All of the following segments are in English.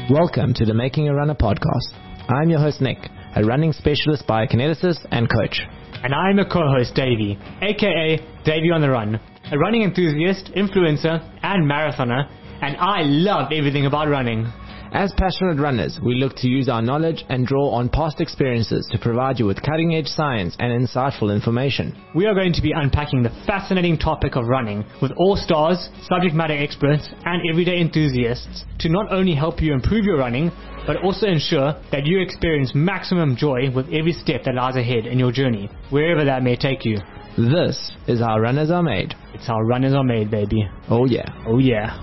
Welcome to the Making a Runner podcast. I'm your host Nick, a running specialist biokineticist and coach. And I'm your co-host Davey, aka Davey on the Run, a running enthusiast, influencer, and marathoner, and I love everything about running. As passionate runners, we look to use our knowledge and draw on past experiences to provide you with cutting-edge science and insightful information. We are going to be unpacking the fascinating topic of running with all stars, subject matter experts, and everyday enthusiasts to not only help you improve your running, but also ensure that you experience maximum joy with every step that lies ahead in your journey, wherever that may take you. This is how runners are made. It's how runners are made, baby. Oh yeah. Oh yeah.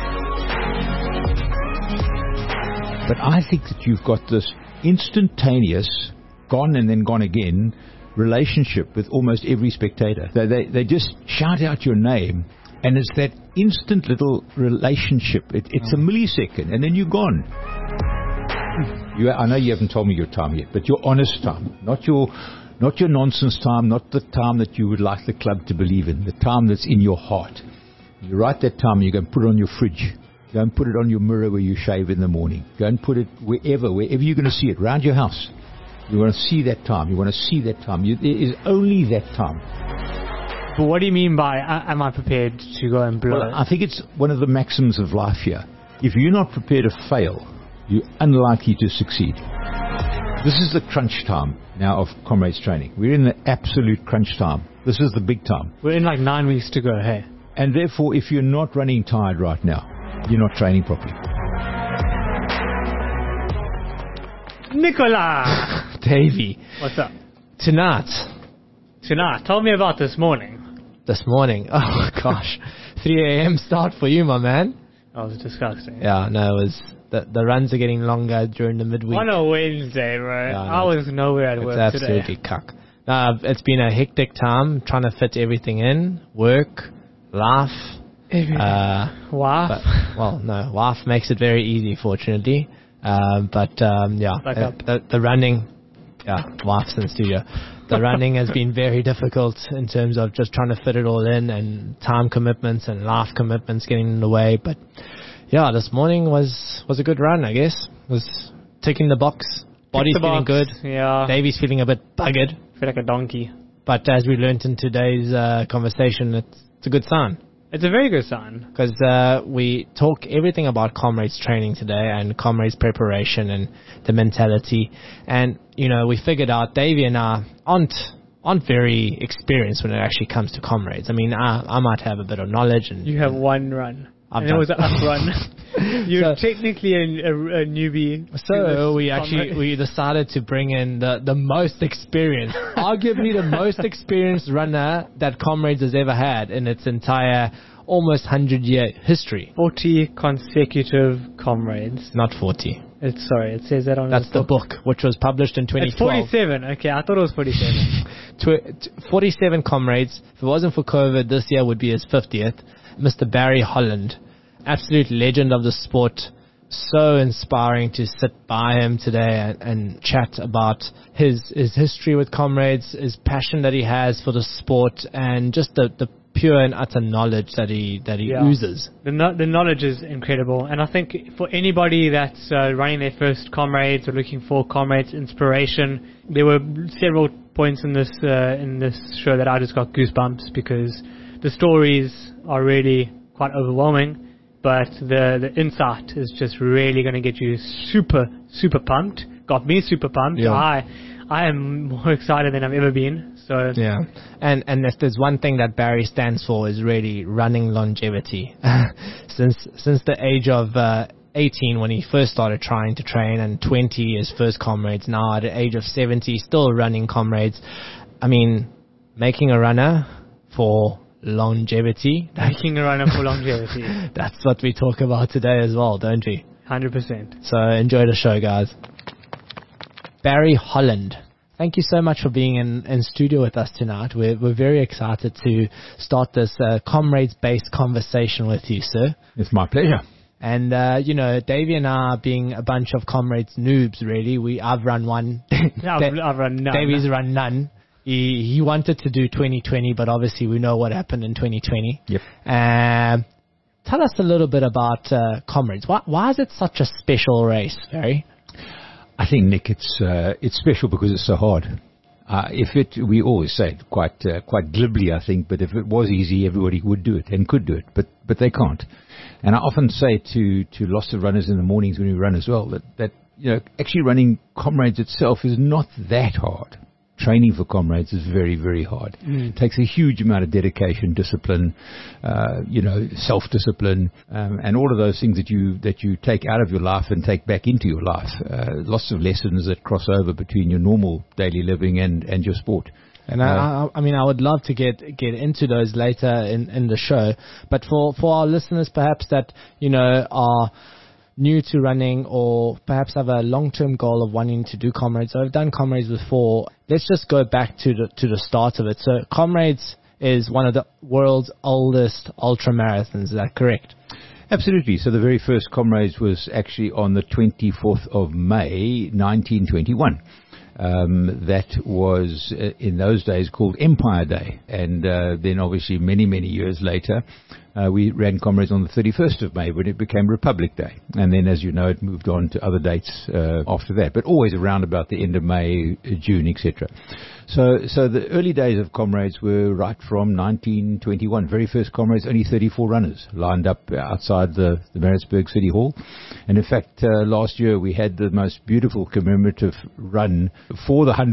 But I think that you've got this instantaneous, gone and then gone again, relationship with almost every spectator. They just shout out your name, and it's that instant little relationship. It's a millisecond, and then you're gone. I know you haven't told me your time yet, but your honest time, not your nonsense time, not the time that you would like the club to believe in, the time that's in your heart. You write that time, you go and put it on your fridge. Go and put it on your mirror where you shave in the morning. Go and put it wherever you're going to see it, around your house. You want to see that time. You want to see that time. There is only that time. But what do you mean by, am I prepared to go and blow? Well, I think it's one of the maxims of life here. If you're not prepared to fail, you're unlikely to succeed. This is the crunch time now of Comrades training. We're in the absolute crunch time. This is the big time. We're in like 9 weeks to go, hey? And therefore, if you're not running tired right now, you're not training properly. Nicola! Davey. What's up? Tonight, Tell me about this morning. This morning, oh gosh, 3 a.m. start for you, my man. That was disgusting. Yeah, no, it was the runs are getting longer during the midweek. On a Wednesday, bro. Yeah, I was nowhere at work today. It's absolutely cuck. It's been a hectic time trying to fit everything in, work, life. Wife? Wife makes it very easy, fortunately. The running, wife's in the studio. The running has been very difficult in terms of just trying to fit it all in, and time commitments and life commitments getting in the way. But yeah, this morning was a good run, I guess. Was ticking the box. Body's feeling good. Yeah. Davy's feeling a bit buggered. Feel like a donkey. But as we learnt in today's conversation, it's a good sign. It's a very good sign. Because we talk everything about Comrades training today and Comrades preparation and the mentality. And, we figured out Davey and I aren't very experienced when it actually comes to Comrades. I mean, I might have a bit of knowledge. And you have one run. And it was an up run. You're technically a newbie. So we decided to bring in the most experienced, arguably the most experienced runner that Comrades has ever had in its entire almost 100-year history. 40 consecutive Comrades. Not 40. It says that on That's the book, which was published in 2012. It's 47. Okay, I thought it was 47. 47 Comrades. If it wasn't for COVID, this year would be his 50th. Mr. Barry Holland, absolute legend of the sport. So inspiring to sit by him today and chat about his history with Comrades, his passion that he has for the sport, and just the pure and utter knowledge that he oozes. The knowledge is incredible, and I think for anybody that's running their first Comrades or looking for Comrades inspiration, there were several points in this show that I just got goosebumps, because the stories are really quite overwhelming, but the insight is just really going to get you super, super pumped. Got me super pumped. Yeah. I am more excited than I've ever been. So yeah, and if there's one thing that Barry stands for, is really running longevity. Since the age of 18 when he first started trying to train, and 20 his first Comrades. Now at the age of 70, still running Comrades. I mean, making a runner for longevity. Making a runner for longevity. That's what we talk about today as well, don't we? 100%. So enjoy the show, guys. Barry Holland, thank you so much for being in studio with us tonight. We're very excited to start this Comrades-based conversation with you, sir. It's my pleasure. And, Davey and I, being a bunch of Comrades noobs, really, I've run one. I've run none. Davey's run none. He wanted to do 2020, but obviously we know what happened in 2020. Yep. tell us a little bit about Comrades. Why is it such a special race, Barry? I think, Nick, it's special because it's so hard. We always say it quite glibly, I think, but if it was easy, everybody would do it and could do it, but they can't. And I often say to lots of runners in the mornings when we run as well, that actually running Comrades itself is not that hard. Training for Comrades is very, very hard. It takes a huge amount of dedication, discipline, self-discipline, and all of those things that you take out of your life and take back into your life. Lots of lessons that cross over between your normal daily living and your sport. And I would love to get into those later in the show. But for our listeners, perhaps that are new to running, or perhaps have a long-term goal of wanting to do Comrades. So I've done Comrades before. Let's just go back to the start of it. So Comrades is one of the world's oldest ultra marathons. Is that correct? Absolutely. So the very first Comrades was actually on the 24th of May, 1921. That was in those days called Empire Day, and then obviously many years later we ran Comrades on the 31st of May when it became Republic Day, and then, as you know, it moved on to other dates after that, but always around about the end of May, June, etc. So the early days of Comrades were right from 1921. Very first Comrades, only 34 runners lined up outside the Maritzburg City Hall, and in fact last year we had the most beautiful commemorative run for the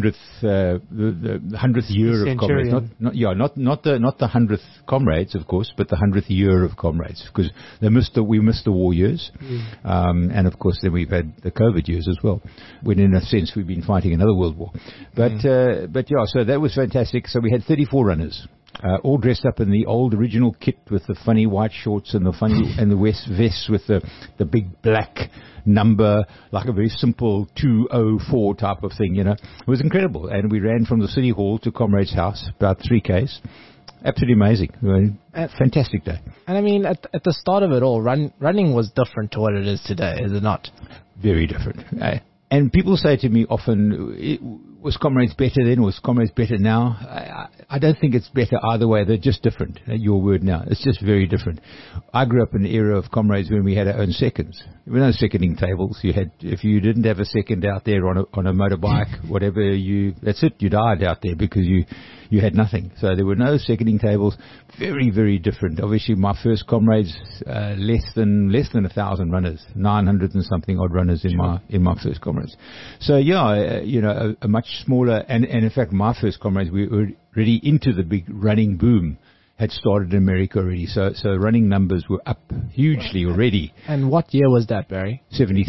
100th year of Comrades. Not the 100th Comrades, of course, but the 100th year of Comrades, because we missed the war years, and of course then we've had the COVID years as well, when in a sense we've been fighting another world war. But yeah, so that was fantastic. So we had 34 runners, all dressed up in the old original kit with the funny white shorts and the vests with the big black number, like a very simple 204 type of thing, It was incredible. And we ran from the City Hall to Comrades House, about 3 Ks. Absolutely amazing. Fantastic day. And at the start of it all, running was different to what it is today, is it not? Very different. And people say to me often, was Comrades better then? Was Comrades better now? I don't think it's better either way. They're just different. Your word now. It's just very different. I grew up in the era of Comrades when we had our own seconds. There were no seconding tables. If you didn't have a second out there on a motorbike, whatever, that's it. You died out there because you had nothing. So there were no seconding tables. Very, very different. Obviously, my first Comrades, less than 1,000 runners, 900 and something odd runners in my first Comrades. So yeah, a much smaller, and in fact, my first Comrades, we were already into the big running boom. Had started in America already, so running numbers were up hugely already. And what year was that, Barry?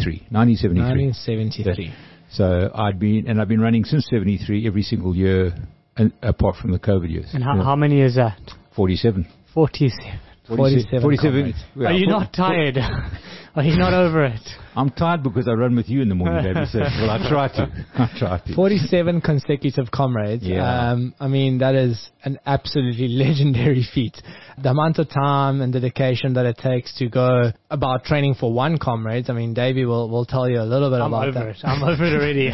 1973. So I've been running since 73 every single year, apart from the COVID years. And how many is that? 47. 47. Are you not tired? Are you not over it? I'm tired because I run with you in the morning, baby. So, well, I try to. 47 consecutive Comrades. Yeah. That is an absolutely legendary feat. The amount of time and dedication that it takes to go about training for one Comrades. Davey will tell you a little bit about that. I'm over it already.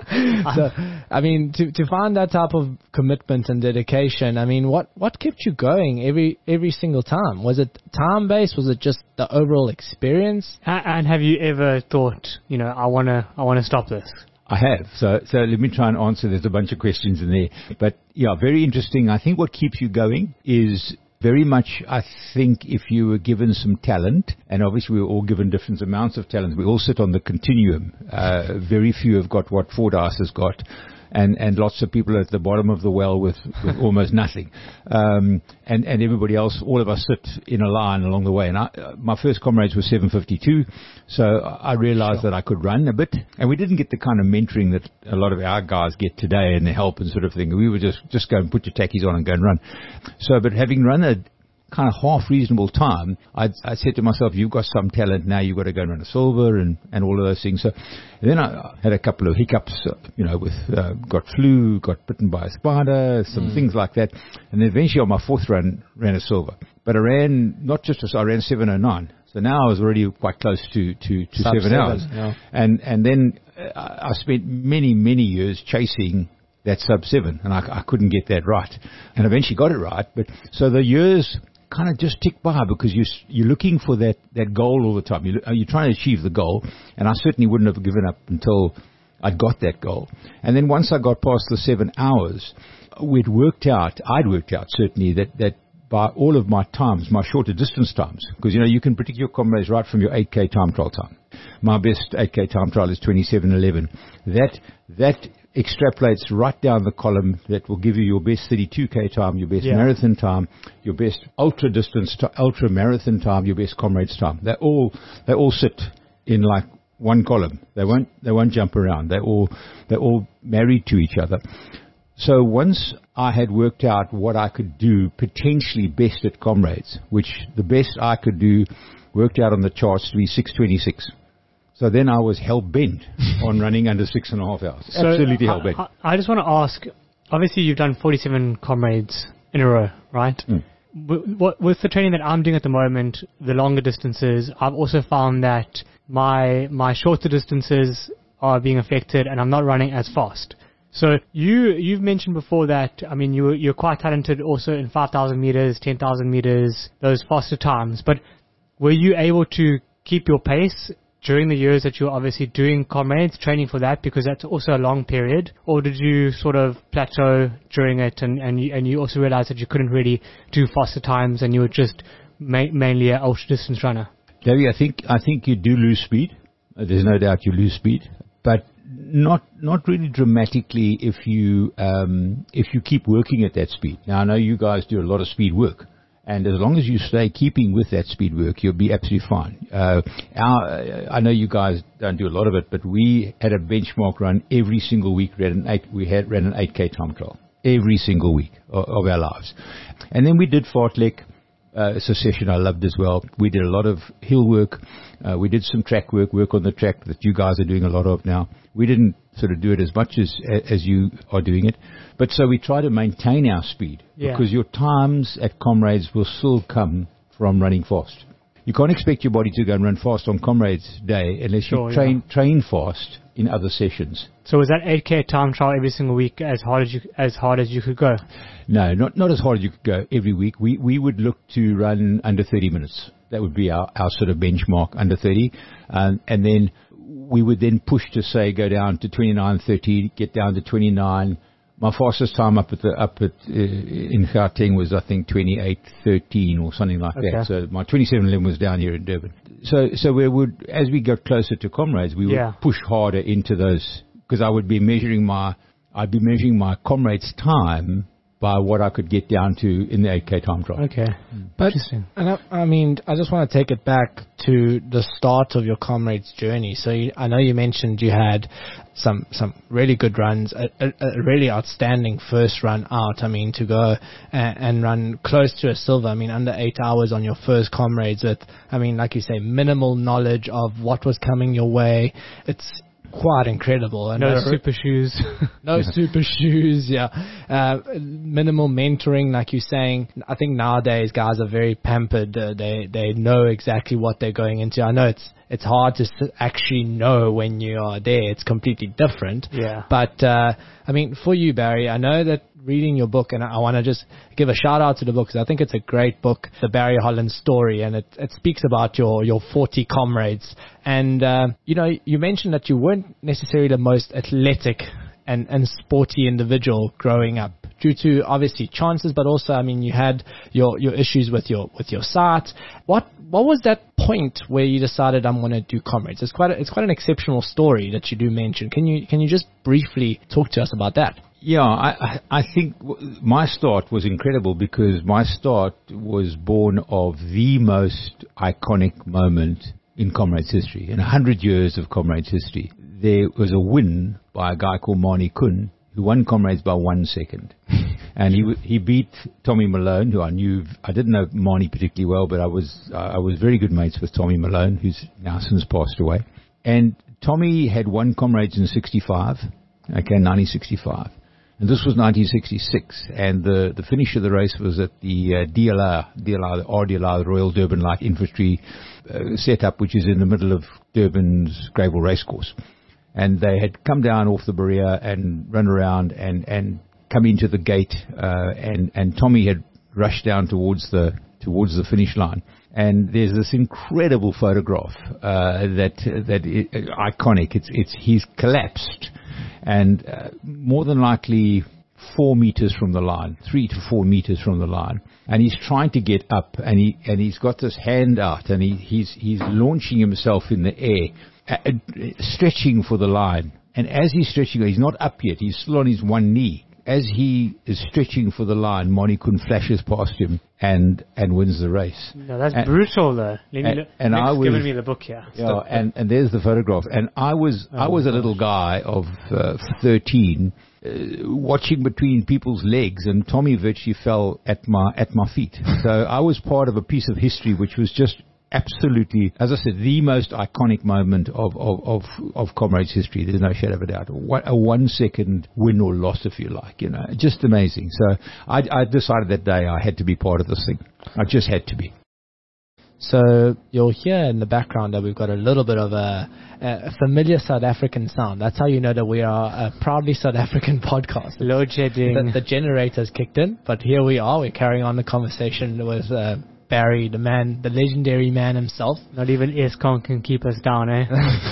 So, to find that type of commitment and dedication, what kept you going every single time? Was it time-based? Was it just the overall experience? And have you ever thought, I want to stop this? I have. So let me try and answer. There's a bunch of questions in there. But yeah, very interesting. I think what keeps you going is very much, I think, if you were given some talent, and obviously we were all given different amounts of talent. We all sit on the continuum. Very few have got what Fordyce has got. And lots of people at the bottom of the well with almost nothing. And everybody else, all of us sit in a line along the way. And my first Comrades was 7:52, so I realized that I could run a bit. And we didn't get the kind of mentoring that a lot of our guys get today and the help and sort of thing. We would just go and put your tackies on and go and run. So, but having run a kind of half reasonable time, I said to myself, you've got some talent now, you've got to go and run a silver and all of those things. So then I had a couple of hiccups, got flu, got bitten by a spider, some things like that. And then eventually on my fourth run, ran a silver. But I ran, I ran 7:09. So now I was already quite close to 7 hours. Yeah. And then I spent many years chasing that sub 7, and I couldn't get that right. And eventually got it right. But so the years kind of just tick by because you're looking for that goal all the time. You're trying to achieve the goal, and I certainly wouldn't have given up until I'd got that goal. And then once I got past the 7 hours, I'd worked out certainly that by all of my times, my shorter distance times, because you can predict your comrades right from your 8K time trial time. My best 8K time trial is 27:11. That extrapolates right down the column. That will give you your best 32K time, your best marathon time, your best ultra distance, ultra marathon time, your best comrades time. They all sit in like one column. They won't jump around. They're all married to each other. So once I had worked out what I could do potentially best at comrades, which the best I could do worked out on the charts to be 6:26. So then I was hell-bent on running under 6.5 hours. So absolutely hell-bent. I just want to ask, obviously you've done 47 comrades in a row, right? With the training that I'm doing at the moment, the longer distances, I've also found that my shorter distances are being affected and I'm not running as fast. So you've mentioned before that, I mean, you're quite talented also in 5,000 meters, 10,000 meters, those faster times. But were you able to keep your pace during the years that you're obviously doing comrades, training for that, because that's also a long period? Or did you sort of plateau during it and you also realized that you couldn't really do faster times and you were just mainly an ultra distance runner? Davey, I think you do lose speed. There's no doubt you lose speed, but not really dramatically if you keep working at that speed. Now I know you guys do a lot of speed work, and as long as you stay keeping with that speed work, you'll be absolutely fine. I know you guys don't do a lot of it, but we had a benchmark run every single week. We ran an 8K time trial every single week of our lives, and then we did fartlek. It's a session I loved as well. We did a lot of hill work. We did some track work on the track that you guys are doing a lot of now. We didn't sort of do it as much as you are doing it. But so we try to maintain our speed because your times at comrades will still come from running fast. You can't expect your body to go and run fast on comrades day unless you train fast in other sessions. So was that 8K time trial every single week as hard as you could go? No, not as hard as you could go every week. We would look to run under 30 minutes. That would be our sort of benchmark, under 30. And then we would then push to say go down to 29:30, get down to 29. My fastest time up in Gauteng was, I think, 28:13 or something like that. So my 27:11 was down here in Durban. So we would, as we got closer to comrades, we would push harder into those, because I would be measuring my comrades' time by what I could get down to in the 8K time trial. Okay. But, and I mean, I just want to take it back to the start of your comrades' journey. So I know you mentioned you had some really good runs, a really outstanding first run out. I mean, to go and run close to a silver, I mean, under 8 hours on your first comrades with, I mean, like you say, minimal knowledge of what was coming your way. It's quite incredible. And no super shoes. No super shoes, minimal mentoring, like you're saying. I think nowadays guys are very pampered. They know exactly what they're going into. I know it's hard to actually know when you are there. It's completely different. Yeah. But, I mean, for you, Barry, I know that reading your book, and I want to just give a shout out to the book because I think it's a great book, The Barry Holland Story, and it speaks about your 40 comrades. And, you mentioned that you weren't necessarily the most athletic and sporty individual growing up due to obviously chances, but also, I mean, you had your issues with your sight. What was that point where you decided I'm going to do comrades? It's quite an exceptional story that you do mention. Can you just briefly talk to us about that? Yeah, I think my start was incredible because my start was born of the most iconic moment in Comrades history. In 100 years of Comrades history, there was a win by a guy called Manie Kuhn, who won Comrades by 1 second. And he beat Tommy Malone, who I knew. I didn't know Manie particularly well, but I was very good mates with Tommy Malone, who's now since passed away. And Tommy had won Comrades in 1965. And this was 1966, and the finish of the race was at the DLR, the Royal Durban Light Infantry setup, which is in the middle of Durban's Greyville Racecourse. And they had come down off the barrier and run around and come into the gate, and Tommy had rushed down towards the towards the finish line. And there's this incredible photograph iconic. He's collapsed, and more than likely 4 meters from the line, 3 to 4 meters from the line, and he's trying to get up, and he's got this hand out, and he's launching himself in the air, stretching for the line. And as he's stretching, he's not up yet. He's still on his one knee. As he is stretching for the line, Monikun flashes past him and wins the race. No, that's brutal, though. Nick's given me the book here. Yeah, and there's the photograph. And I was a little guy of 13, watching between people's legs, and Tommy virtually fell at my feet. So I was part of a piece of history which was just absolutely, as I said, the most iconic moment of Comrades history. There's no shadow of a doubt. A 1 second win or loss, if you like, just amazing. So I decided that day I had to be part of this thing. I just had to be. So you'll hear in the background that we've got a little bit of a familiar South African sound. That's how you know that we are a proudly South African podcast. Load shedding. The generator's kicked in, but here we are. We're carrying on the conversation with Barry, the man, the legendary man himself. Not even Eskom can keep us down, eh?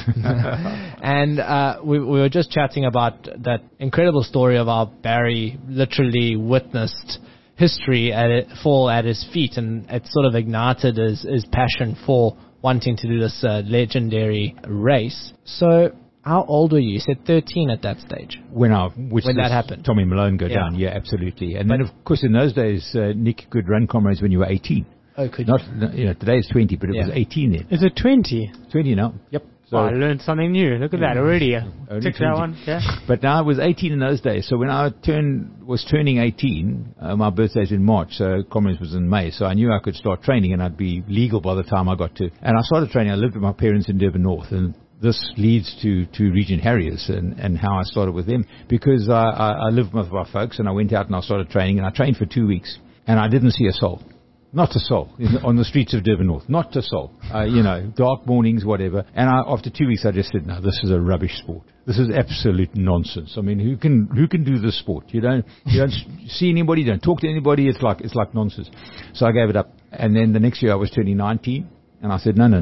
And we were just chatting about that incredible story of how Barry literally witnessed history fall at his feet, and it sort of ignited his passion for wanting to do this legendary race. So how old were you? You said 13 at that stage. When that happened. Tommy Malone go down, yeah, absolutely. And then, of course, in those days, Nick could run Comrades when you were 18. Oh, could you? Not, today it's 20, but it was 18 then. Is it 20? 20 now. Yep. So I learned something new. Look at that already. Tick that one. Yeah. But now I was 18 in those days. So when I was turning 18, my birthday's in March, so Comrades was in May. So I knew I could start training and I'd be legal by the time I got to. And I started training. I lived with my parents in Durban North, and this leads to Region Harriers and how I started with them, because I lived with my folks, and I went out and I started training, and I trained for 2 weeks, and I didn't see a soul. Not a soul on the streets of Durban North. Not a soul. Dark mornings, whatever. And after 2 weeks, I just said, no, this is a rubbish sport. This is absolute nonsense. I mean, who can do this sport? You don't see anybody, you don't talk to anybody. It's like nonsense. So I gave it up. And then the next year I was turning 19, and I said, no.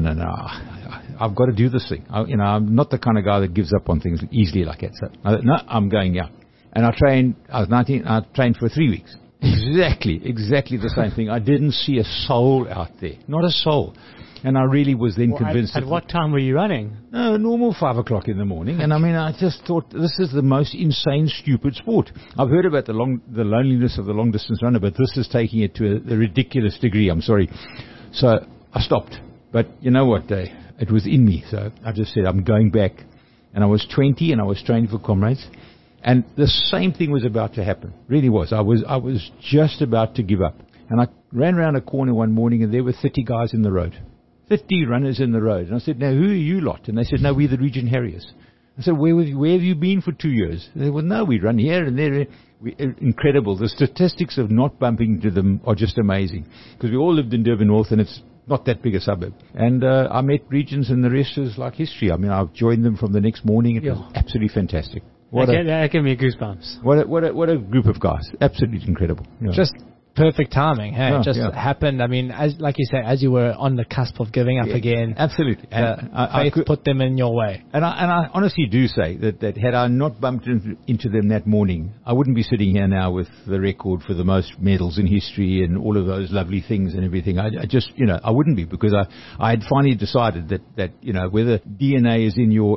I've got to do this thing. I'm not the kind of guy that gives up on things easily like that. So I'm going out. And I was 19, I trained for 3 weeks. Exactly the same thing. I didn't see a soul out there. Not a soul. And I really was then convinced. At what time were you running? No, normal 5 o'clock in the morning. And I just thought, this is the most insane, stupid sport. I've heard about the loneliness of the long distance runner, but this is taking it to a ridiculous degree. I'm sorry. So I stopped. But you know what, it was in me. So I just said, I'm going back. And I was 20 and I was training for Comrades. And the same thing was about to happen. Really was. I was just about to give up. And I ran around a corner one morning, and there were 30 guys in the road. 30 runners in the road. And I said, now, who are you lot? And they said, no, we're the Region Harriers. I said, where have you been for 2 years? They said, well, no, we run here and there. Incredible. The statistics of not bumping into them are just amazing. Because we all lived in Durban North, and it's not that big a suburb. And I met Regions, and the rest is like history. I mean, I've joined them from the next morning. It was absolutely fantastic. That gave me goosebumps. What a group of guys. Absolutely incredible. Yeah. Just perfect timing. Hey, it just happened. I mean, like you say, as you were on the cusp of giving up again. Absolutely. Faith put them in your way. And I honestly do say that had I not bumped into them that morning, I wouldn't be sitting here now with the record for the most medals in history and all of those lovely things and everything. I just, I wouldn't be, because I had finally decided that whether DNA is in your,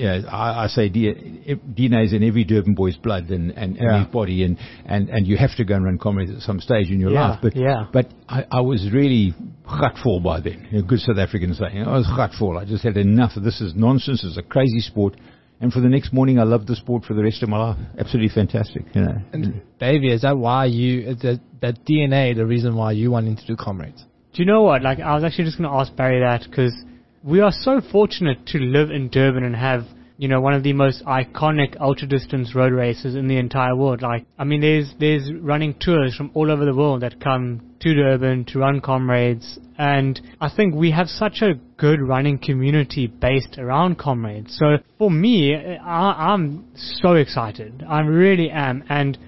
I say DNA is in every Durban boy's blood and his body, and you have to go and run Comrades at some stage in your life. But I was really gutful by then. A good South African saying. I was gutful. I just had enough of this. Is nonsense. It's a crazy sport. And for the next morning, I loved the sport for the rest of my life. Absolutely fantastic. And Davey, is that why that DNA, the reason why you wanted to do Comrades? Do you know what? Like, I was actually just going to ask Barry that, because we are so fortunate to live in Durban and have one of the most iconic ultra-distance road races in the entire world. Like, I mean, there's running tours from all over the world that come to Durban to run Comrades, and I think we have such a good running community based around Comrades. So for me, I'm so excited. I really am, and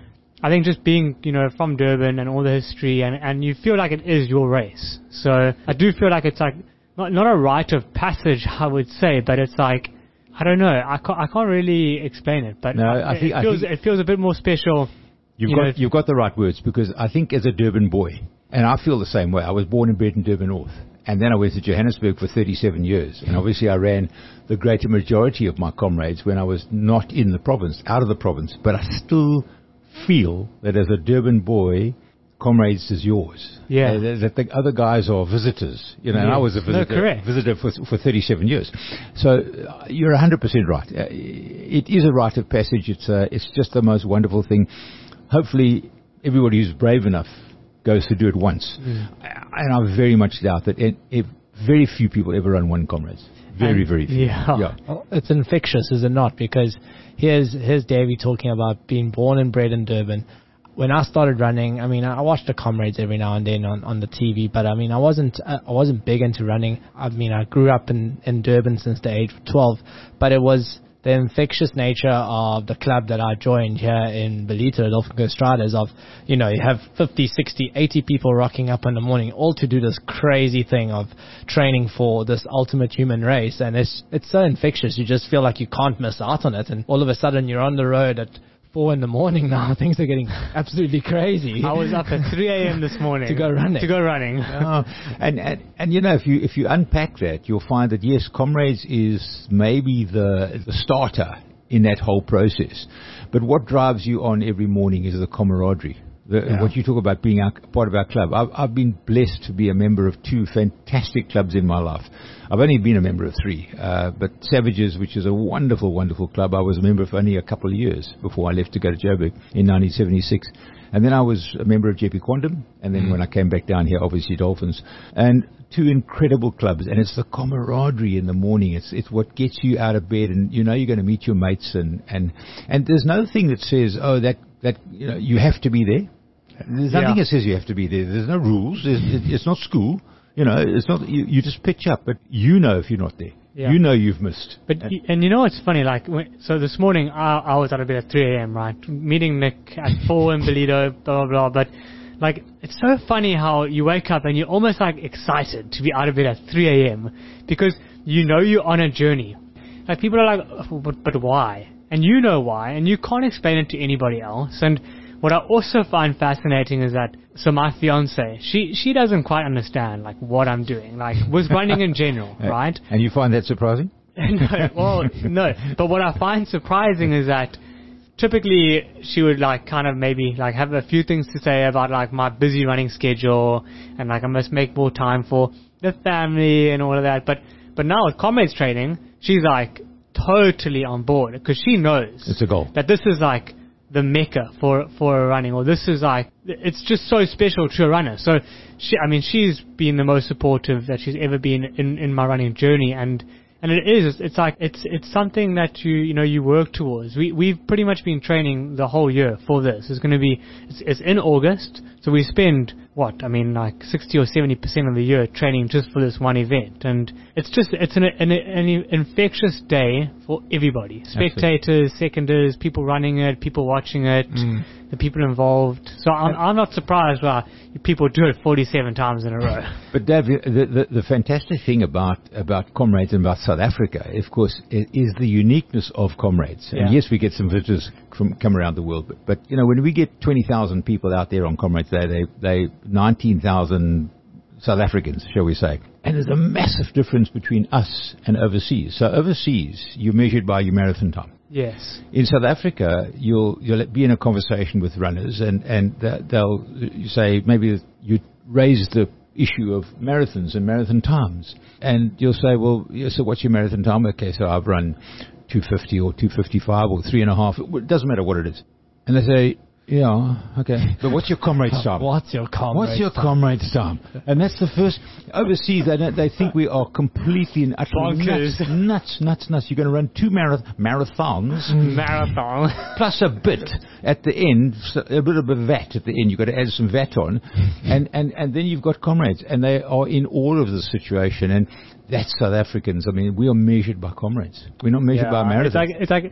I think just being, from Durban and all the history, and you feel like it is your race. So I do feel like it's like not a rite of passage, I would say, but it's like, I don't know, I can't really explain it, but No, it feels a bit more special. You've got the right words, because I think as a Durban boy, and I feel the same way. I was born and bred in Durban North, and then I went to Johannesburg for 37 years, and obviously I ran the greater majority of my comrades when I was not in the province, out of the province, but I still feel that as a Durban boy, comrades is yours. Yeah. That the other guys are visitors, and I was a visitor for 37 years. So you're 100% right. It is a rite of passage. It's just the most wonderful thing. Hopefully everybody who's brave enough goes to do it once. And I very much doubt that very few people ever run one comrades. Very few. Yeah. Well, it's infectious, is it not? Because here's Davey talking about being born and bred in Durban. When I started running, I watched the comrades every now and then on the TV, but I wasn't big into running. I grew up in Durban since the age of 12, but it was the infectious nature of the club that I joined here in Belito, Dolphin Coast Riders, of, you have 50, 60, 80 people rocking up in the morning, all to do this crazy thing of training for this ultimate human race. And it's so infectious. You just feel like you can't miss out on it. And all of a sudden you're on the road at 4 a.m. now. Things are getting absolutely crazy. I was up at 3 a.m. this morning to go running. If you unpack that, you'll find that yes, comrades is maybe the starter in that whole process. But what drives you on every morning is the camaraderie. What you talk about being part of our club. I've been blessed to be a member of 2 fantastic clubs in my life. I've only been a member of 3, but Savages, which is a wonderful, wonderful club, I was a member for only a couple of years before I left to go to Joburg in 1976. And then I was a member of JP Quantum, and then when I came back down here, obviously Dolphins. And 2 incredible clubs, and it's the camaraderie in the morning. It's what gets you out of bed, and you're going to meet your mates, and there's no thing that says, that you have to be there. There's nothing that says you have to be there. There's no rules. It's not school. It's not. You just pitch up, but if you're not there. Yeah. You've missed. But it's funny. So this morning I was out of bed at 3 a.m. Right, meeting Nick at 4 in Belito, blah blah blah. But it's so funny how you wake up and you're almost excited to be out of bed at 3 a.m. because you're on a journey. People are like, oh, but why? And you know why, and you can't explain it to anybody else. And what I also find fascinating is that, so my fiance, she doesn't quite understand what I'm doing, with running in general, right? And you find that surprising? No. But what I find surprising is that typically she would maybe have a few things to say about my busy running schedule, and I must make more time for the family and all of that. But now with comrades training, she's totally on board, because she knows it's a goal, that this is the mecca for running, or this is it's just so special to a runner. So she's been the most supportive that she's ever been in my running journey, and it's something that you work towards. We've pretty much been training the whole year for this. It's in August, so we spend 60 or 70% of the year training just for this one event, and it's an infectious day for everybody: spectators, seconders, people running it, people watching it, the people involved. So I'm not surprised why people do it 47 times in a row. But Dave, the fantastic thing about comrades and about South Africa, of course, is the uniqueness of comrades. And yes, we get some visitors come around the world, but when we get 20,000 people out there on comrades day, they 19,000 South Africans, shall we say. And there's a massive difference between us and overseas. So overseas, you're measured by your marathon time. Yes. In South Africa, you'll be in a conversation with runners, and they'll say, maybe you raise the issue of marathons and marathon times. And you'll say, well, so what's your marathon time? Okay, so I've run 250 or 255 or 3.5. It doesn't matter what it is. And they say, yeah, okay. But what's your comrade's time? What's your comrade's time? And that's the first. Overseas, they think we are completely and utterly nuts. You're going to run 2 marathons. Marathon. Plus a bit at the end, a bit of a VAT at the end. You've got to add some VAT on. And then you've got comrades. And they are in all of the situation. And that's South Africans. We are measured by comrades. We're not measured by marathons.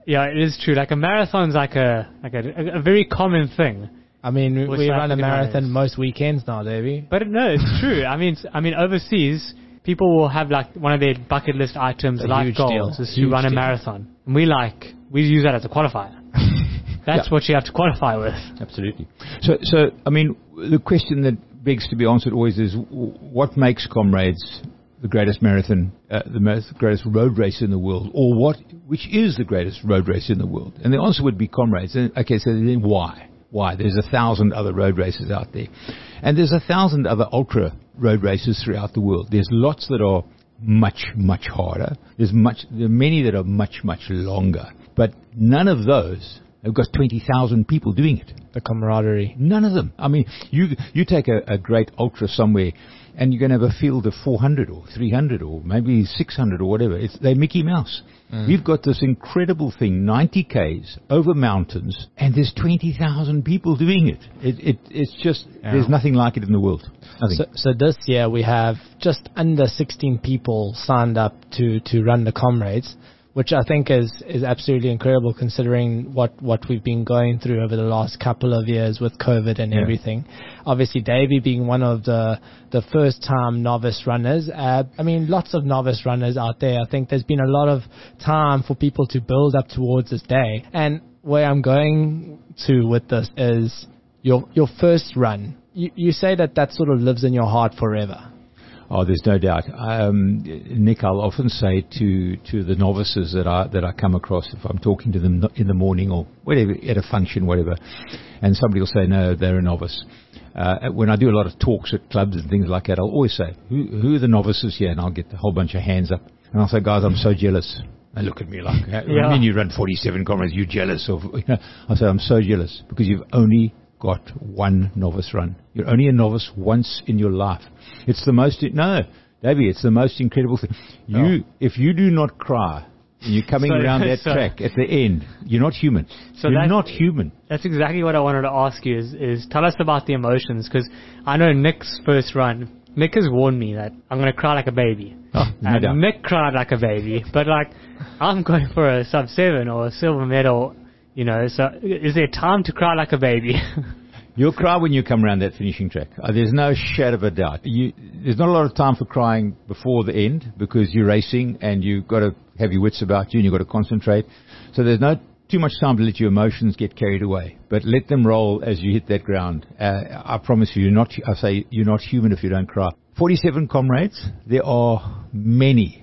Yeah, it is true. Like a marathon's like a very common thing. I mean, With we South run a African marathon runners. most weekends now, Davey. But no, it's true. I mean, overseas, people will have like one of their bucket list items, It's a life huge goals, deal. is to Huge run a deal. marathon. And we use that as a qualifier. That's what you have to qualify with. Absolutely. So I mean, the question that begs to be answered always is, what makes Comrades the greatest marathon, greatest road race in the world, or which is the greatest road race in the world? And the answer would be Comrades. And, okay, so then why? Why? There's 1,000 other road races out there, and there's 1,000 other ultra road races throughout the world. There's lots that are much, much harder. There are many that are much, much longer, but none of those have got 20,000 people doing it. The camaraderie. None of them. I mean, you take a great ultra somewhere, and you're going to have a field of 400 or 300 or maybe 600 or whatever. They're Mickey Mouse. We've got this incredible thing, 90 Ks over mountains, and there's 20,000 people doing it. It's just, there's nothing like it in the world. Nothing. So this year we have just under 16 people signed up to run the Comrades, which I think is absolutely incredible considering what we've been going through over the last couple of years with COVID and everything. Obviously, Davey being one of the first-time novice runners. I mean, lots of novice runners out there. I think there's been a lot of time for people to build up towards this day. And where I'm going to with this is your first run. You say that sort of lives in your heart forever. Oh, there's no doubt. Nick, I'll often say to the novices that I come across, if I'm talking to them in the morning or whatever, at a function, whatever, and somebody will say, no, they're a novice. When I do a lot of talks at clubs and things like that, I'll always say, who are the novices here? And I'll get a whole bunch of hands up. And I'll say, guys, I'm so jealous. They look at me like, I mean, you run 47 Comrades, you're jealous of, I say, I'm so jealous because you've only got one novice run. You're only a novice once in your life. It's the most, Davey, it's the most incredible thing. If you do not cry and you're coming around that track at the end, you're not human. So you're not human. That's exactly what I wanted to ask you is tell us about the emotions, because I know Nick's first run, Nick has warned me that I'm going to cry like a baby. No doubt. Nick cried like a baby, but like I'm going for a sub-7 or a silver medal. So is there time to cry like a baby? You'll cry when you come around that finishing track. There's no shadow of a doubt. There's not a lot of time for crying before the end because you're racing and you've got to have your wits about you and you've got to concentrate. So there's no too much time to let your emotions get carried away. But let them roll as you hit that ground. I promise you, you're not human if you don't cry. 47 Comrades. There are many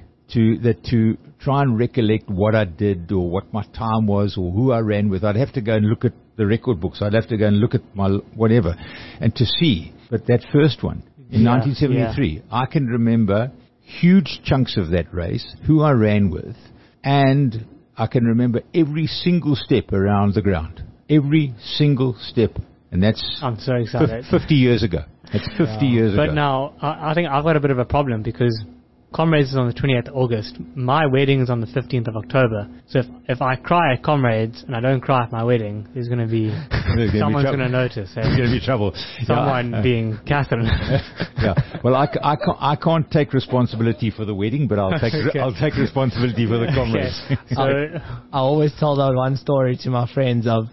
to try and recollect what I did or what my time was or who I ran with. I'd have to go and look at the record books. I'd have to go and look at my whatever and to see. But that first one in 1973, I can remember huge chunks of that race, who I ran with, and I can remember every single step around the ground. Every single step. And that's I'm so excited. 50 years ago. That's 50 years ago. But now, I think I've got a bit of a problem because Comrades is on the 28th of August. My wedding is on the 15th of October. So if I cry at Comrades and I don't cry at my wedding, there's going to be someone's going to notice. There's going to be trouble. Someone being Catherine. Well, I can't take responsibility for the wedding, but I'll take responsibility for the Comrades. Okay. So I always tell that one story to my friends of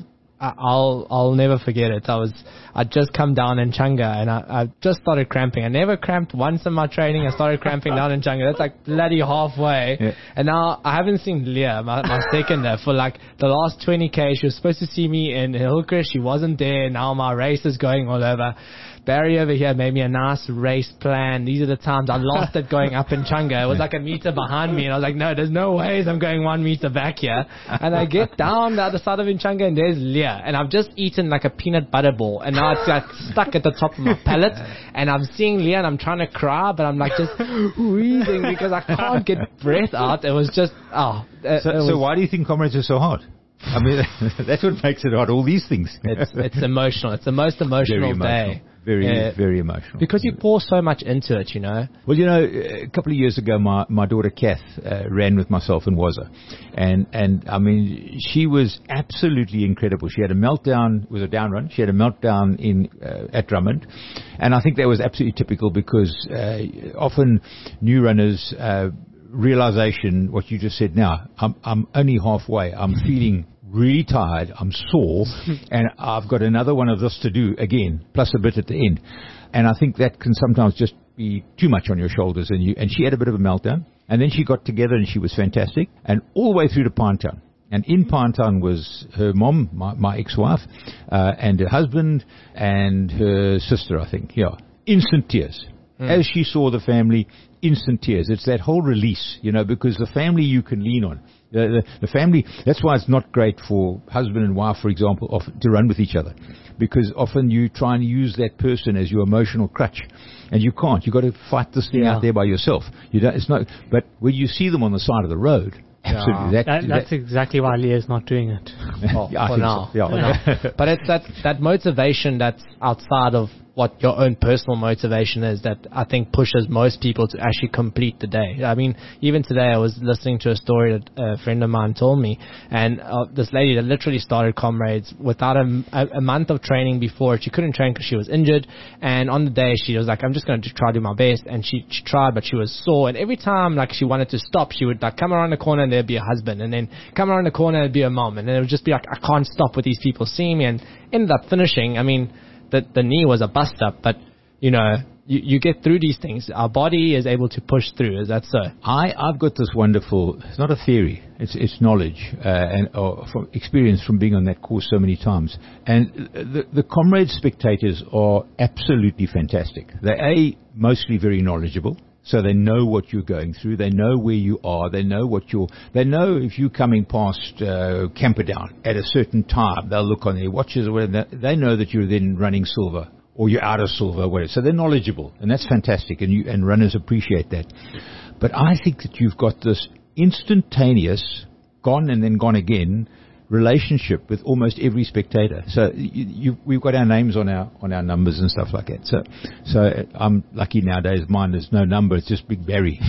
I'll never forget it. I'd just come down in Changa and I just started cramping. I never cramped once in my training. I started cramping down in Changa. That's like bloody halfway. Yeah. And now I haven't seen Leah, my seconder, for like the last 20K. She was supposed to see me in Hillcrest. She wasn't there. Now my race is going all over. Barry over here made me a nice race plan. These are the times I lost it going up in Changa. It was like a meter behind me, and I was like, no, there's no ways I'm going 1 meter back here. And I get down the other side of Inchanga, and there's Leah. And I've just eaten like a peanut butter ball, and now it's like stuck at the top of my palate. And I'm seeing Leah, and I'm trying to cry, but I'm like just wheezing because I can't get breath out. It was just, So why do you think Comrades are so hard? I mean, that's what makes it hard, all these things. It's emotional. It's the most emotional day. Very emotional. Because you pour so much into it, Well, a couple of years ago, my daughter Kath ran with myself in Waza. And I mean, she was absolutely incredible. She had a meltdown, it was a down run. She had a meltdown at Drummond. And I think that was absolutely typical because often new runners realization, what you just said now, I'm only halfway. I'm feeling really tired. I'm sore, and I've got another one of this to do again, plus a bit at the end. And I think that can sometimes just be too much on your shoulders. And she had a bit of a meltdown, and then she got together and she was fantastic, and all the way through to Pinetown. And in Pinetown was her mom, my ex-wife, and her husband and her sister, I think. Yeah, instant tears. As she saw the family, instant tears. It's that whole release, because the family you can lean on. The family, that's why it's not great for husband and wife, for example, to run with each other. Because often you try and use that person as your emotional crutch. And you can't. You've got to fight this thing out there by yourself. But when you see them on the side of the road, absolutely. That's exactly why Leah's not doing it. For now. But it's that motivation that's outside of what your own personal motivation is that I think pushes most people to actually complete the day. I mean, even today I was listening to a story that a friend of mine told me, and this lady that literally started Comrades without a month of training before. She couldn't train because she was injured, and on the day she was like, I'm just going to try to do my best, and she tried, but she was sore, and every time she wanted to stop, she would come around the corner and there'd be a husband, and then come around the corner and there'd be a mom, and then it would just be I can't stop with these people seeing me, and ended up finishing. I mean, the knee was a bust up, but you get through these things. Our body is able to push through. Is that so? I've got this wonderful, it's not a theory, it's knowledge or from experience from being on that course so many times. And the Comrades spectators are absolutely fantastic. They're mostly very knowledgeable. So they know what you're going through. They know where you are. They know they know if you're coming past Camperdown at a certain time. They'll look on their watches or whatever. They know that you're then running silver or you're out of silver, whatever. So they're knowledgeable, and that's fantastic. And runners appreciate that. But I think that you've got this instantaneous, gone and then gone again relationship with almost every spectator. So we've got our names on our numbers and stuff like that. So I'm lucky nowadays. Mine there's no number. It's just Big Barry.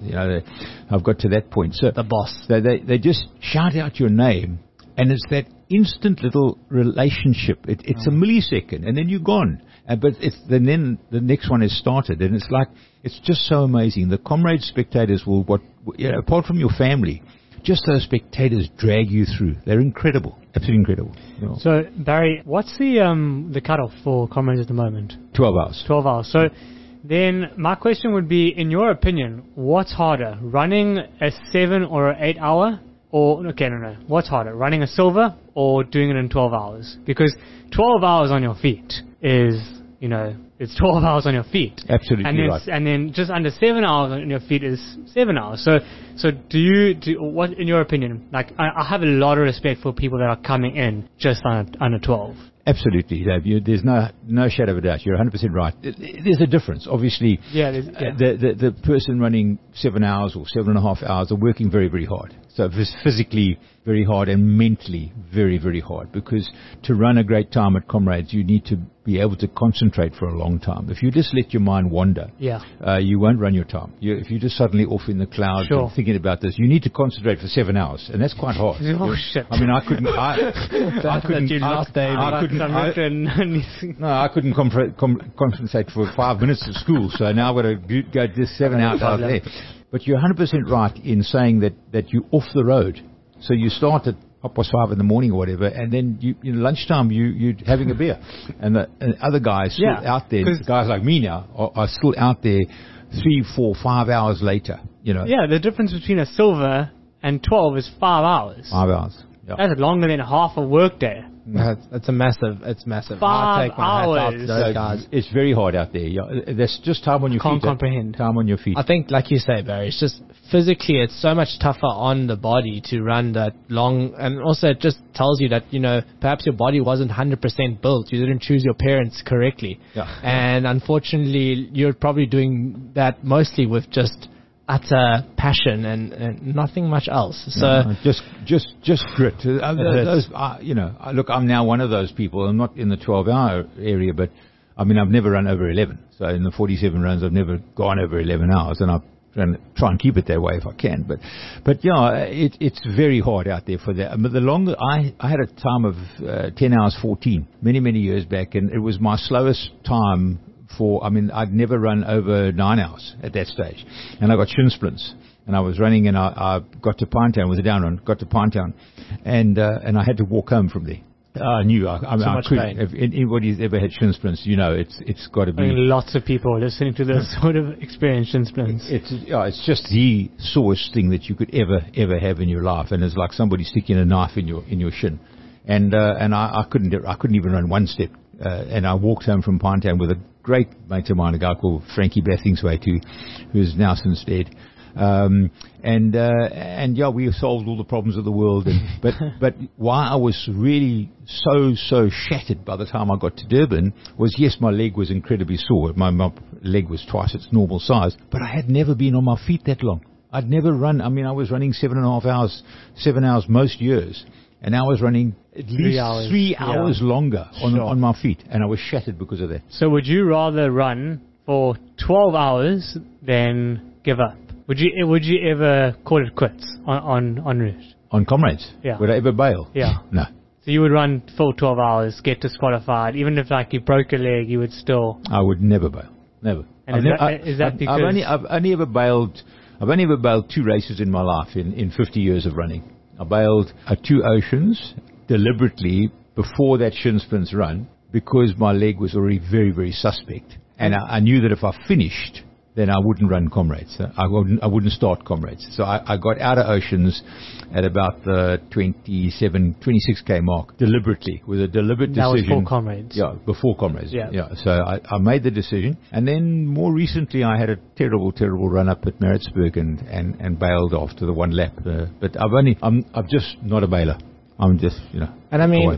I've got to that point. So the boss. They just shout out your name, and it's that instant little relationship. It's a millisecond, and then you're gone. But then the next one has started, and it's just so amazing. The Comrades spectators will apart from your family. Just those spectators drag you through. They're incredible. Absolutely incredible. So, Barry, what's the cutoff for Comrades at the moment? 12 hours. 12 hours. So, then my question would be, in your opinion, what's harder, running a 7 or an 8 hour? What's harder, running a silver or doing it in 12 hours? Because 12 hours on your feet is, it's 12 hours on your feet. Absolutely right. And then just under 7 hours on your feet is 7 hours. So what, in your opinion, I have a lot of respect for people that are coming in just under 12. Absolutely, Dave. There's no shadow of a doubt. You're 100% right. There's a difference, obviously. The person running 7 hours or 7.5 hours are working very, very hard. So physically very hard and mentally very, very hard. Because to run a great time at Comrades, you need to be able to concentrate for a long time. If you just let your mind wander, you won't run your time. If you're just suddenly off in the clouds and thinking about this, you need to concentrate for 7 hours, and that's quite hard. Oh shit! I mean, I couldn't. I couldn't compensate for 5 minutes at school, so now I've got to go this 7 hours out there. But you're 100% right in saying that you're off the road. So you start at 5:30 in the morning or whatever, and then lunchtime you're having a beer, and the other guys still out there. Guys like me now are still out there 3, 4, 5 hours later. Yeah, the difference between a silver and 12 is 5 hours. 5 hours. Yeah. That's longer than half a work day. It's massive. 5 I take my hat off to hours. those guys. It's very hard out there. Yeah. There's just time on your feet. Can't comprehend. Time on your feet. I think, like you say, Barry, it's just physically it's so much tougher on the body to run that long, and also it just tells you that perhaps your body wasn't 100% built. You didn't choose your parents correctly, and unfortunately, you're probably doing that mostly with just utter passion and nothing much else. So just grit. Look, I'm now one of those people. I'm not in the 12-hour area, but I mean, I've never run over 11. So in the 47 runs, I've never gone over 11 hours, and I'm trying to try and keep it that way if I can. But yeah, it's very hard out there for that. But the longer I had a time of 10 hours 14 many years back, and it was my slowest time. I'd never run over 9 hours at that stage, and I got shin splints. and I was running, and I got to Pinetown with a down run, got to Pinetown, and I had to walk home from there. I knew I couldn't. If anybody's ever had shin splints, it's got to be. I mean, lots of people listening to this sort of experience shin splints. It's just the sorest thing that you could ever have in your life, and it's like somebody sticking a knife in your shin. And I couldn't even run one step. And I walked home from Pinetown with a great mate of mine, a guy called Frankie Bathingsway, who's now since dead. We solved all the problems of the world. But why I was really so shattered by the time I got to Durban was, yes, my leg was incredibly sore. My leg was twice its normal size, but I had never been on my feet that long. I'd never run. I mean, I was running 7.5 hours, 7 hours most years. And I was running at least 3 hours longer on my feet, and I was shattered because of that. So would you rather run for 12 hours than give up? Would you ever call it quits on route? On Comrades? Yeah. Would I ever bail? Yeah. No. So you would run full 12 hours, get disqualified, even if you broke a leg, you would still... I would never bail. Never. And is that because... I've only ever bailed 2 races in my life in 50 years of running. I bailed at 2 Oceans deliberately before that shin splints run because my leg was already very, very suspect. And I knew that if I finished, then I wouldn't run Comrades. I wouldn't start Comrades. So I got out of Oceans at about the 26K mark deliberately, with a deliberate decision. That was before Comrades. Yeah, before Comrades. Yeah. So I made the decision. And then more recently I had a terrible run up at Maritzburg and bailed after the one lap. But I'm just not a bailer. I'm just, And I mean,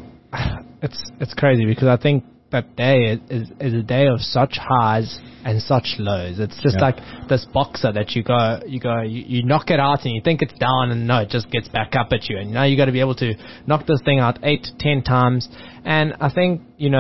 it's crazy because I think that day is a day of such highs and such lows. It's just like this boxer that you knock it out and you think it's down, and no, it just gets back up at you. And now you got to be able to knock this thing out 8 to 10 times. And I think,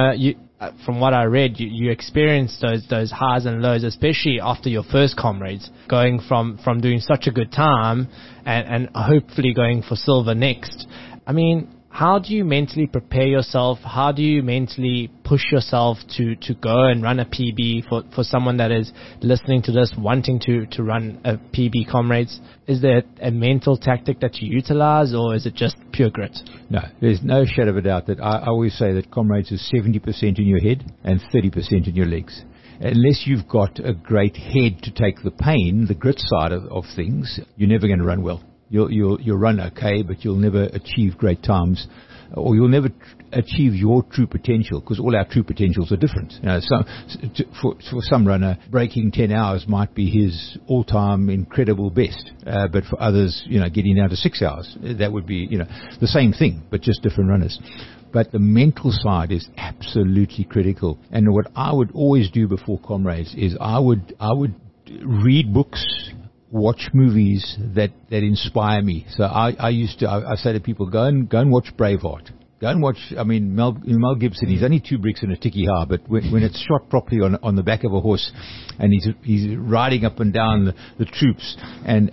from what I read, you experienced those highs and lows, especially after your first Comrades, going from doing such a good time and hopefully going for silver next. I mean, how do you mentally prepare yourself? How do you mentally push yourself to go and run a PB for someone that is listening to this, wanting to run a PB Comrades? Is there a mental tactic that you utilize, or is it just pure grit? No, there's no shadow of a doubt that I always say that Comrades is 70% in your head and 30% in your legs. Unless you've got a great head to take the pain, the grit side of things, you're never going to run well. You'll run okay, but you'll never achieve great times, or you'll never achieve your true potential, because all our true potentials are different. For some runner, breaking 10 hours might be his all-time incredible best, but for others, getting down to 6 hours, that would be, the same thing, but just different runners. But the mental side is absolutely critical. And what I would always do before Comrades is I would read books, watch movies that inspire me. So I say to people, go and watch Braveheart. Go and watch, Mel Gibson, he's only 2 bricks and a ticky ha, but when it's shot properly on the back of a horse, and he's riding up and down the troops, and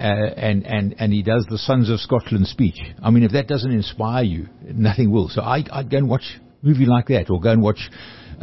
he does the Sons of Scotland speech. I mean, if that doesn't inspire you, nothing will. So I go and watch a movie like that, or go and watch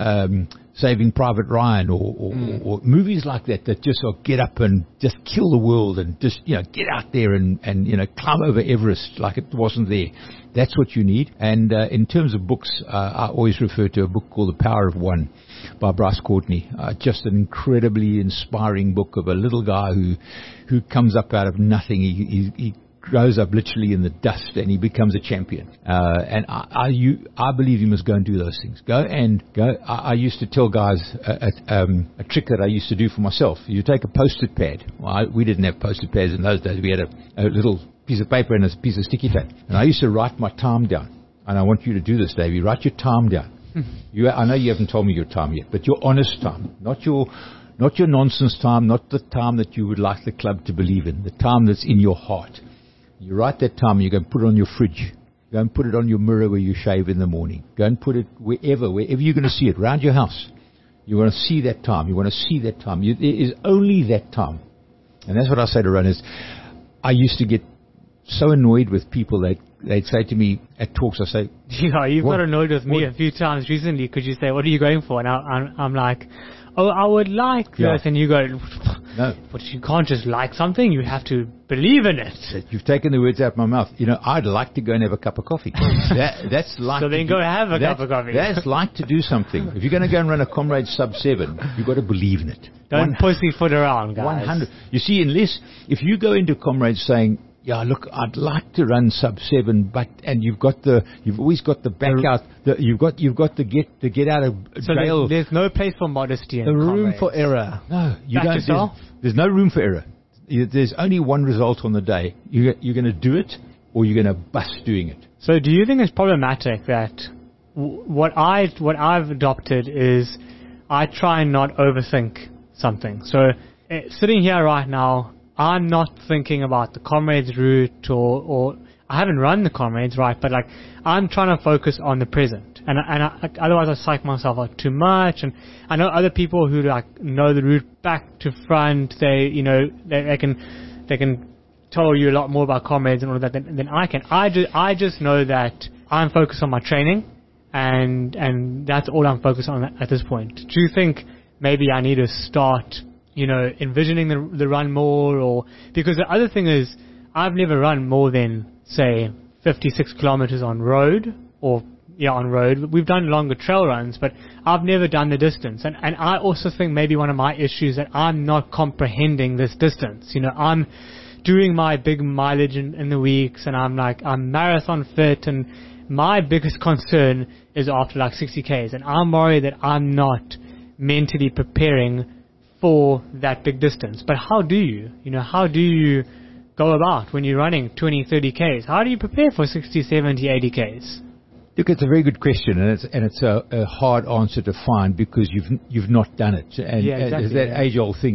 Saving Private Ryan, or movies like that just get up and just kill the world, and just get out there and climb over Everest like it wasn't there. That's what you need. And in terms of books, I always refer to a book called The Power of One by Bryce Courtney. Just an incredibly inspiring book of a little guy who comes up out of nothing. He grows up literally in the dust, and he becomes a champion. And I believe you must go and do those things. Go. I used to tell guys a trick that I used to do for myself. You take a Post-it pad. Well, we didn't have Post-it pads in those days. We had a little piece of paper and a piece of sticky pad. And I used to write my time down. And I want you to do this, Davey. Write your time down. I know you haven't told me your time yet, but your honest time, not your nonsense time, not the time that you would like the club to believe in, the time that's in your heart. You write that time, you go and put it on your fridge. Go and put it on your mirror where you shave in the morning. Go and put it wherever you're going to see it, around your house. You want to see that time. You want to see that time. There is only that time. And that's what I say to runners. I used to get so annoyed with people that they'd say to me at talks, I say... Yeah, you've got annoyed with me a few times recently because you say, what are you going for? And I'm like, oh, I would like this. And you go... No. But you can't just like something, you have to believe in it. You've taken the words out of my mouth. I'd like to go and have a cup of coffee. That's like. So then go have a cup of coffee. That's like to do something. If you're going to go and run a Comrades sub 7, you've got to believe in it. Don't pussyfoot around, guys. 100. You see, if you go into Comrades saying, yeah, look, I'd like to run sub 7, and you've always got the back out. You've got to get out of jail. So there's no place for modesty. The room for error. No, you Back don't. yourself. There's no room for error. There's only one result on the day. You're going to do it, or you're going to bust doing it. So do you think it's problematic that what I've adopted is I try and not overthink something. So sitting here right now, I'm not thinking about the Comrades route or I haven't run the Comrades, right? But like I'm trying to focus on the present, and otherwise I psych myself out too much. And I know other people who like know the route back to front. They can tell you a lot more about Comrades and all of that than I can. I just know that I'm focused on my training, and that's all I'm focused on at this point. Do you think maybe I need to start, envisioning the run more? Or because the other thing is, I've never run more than, say, 56 kilometers on road, on road. We've done longer trail runs, but I've never done the distance. And I also think maybe one of my issues that I'm not comprehending this distance. I'm doing my big mileage in the weeks, and I'm marathon fit, and my biggest concern is after like 60 Ks, and I'm worried that I'm not mentally preparing for that big distance. But how do you go about when you're running 20, 30 Ks? How do you prepare for 60, 70, 80 Ks? Look, it's a very good question, and it's a hard answer to find because you've not done it. And exactly, it's that age-old thing,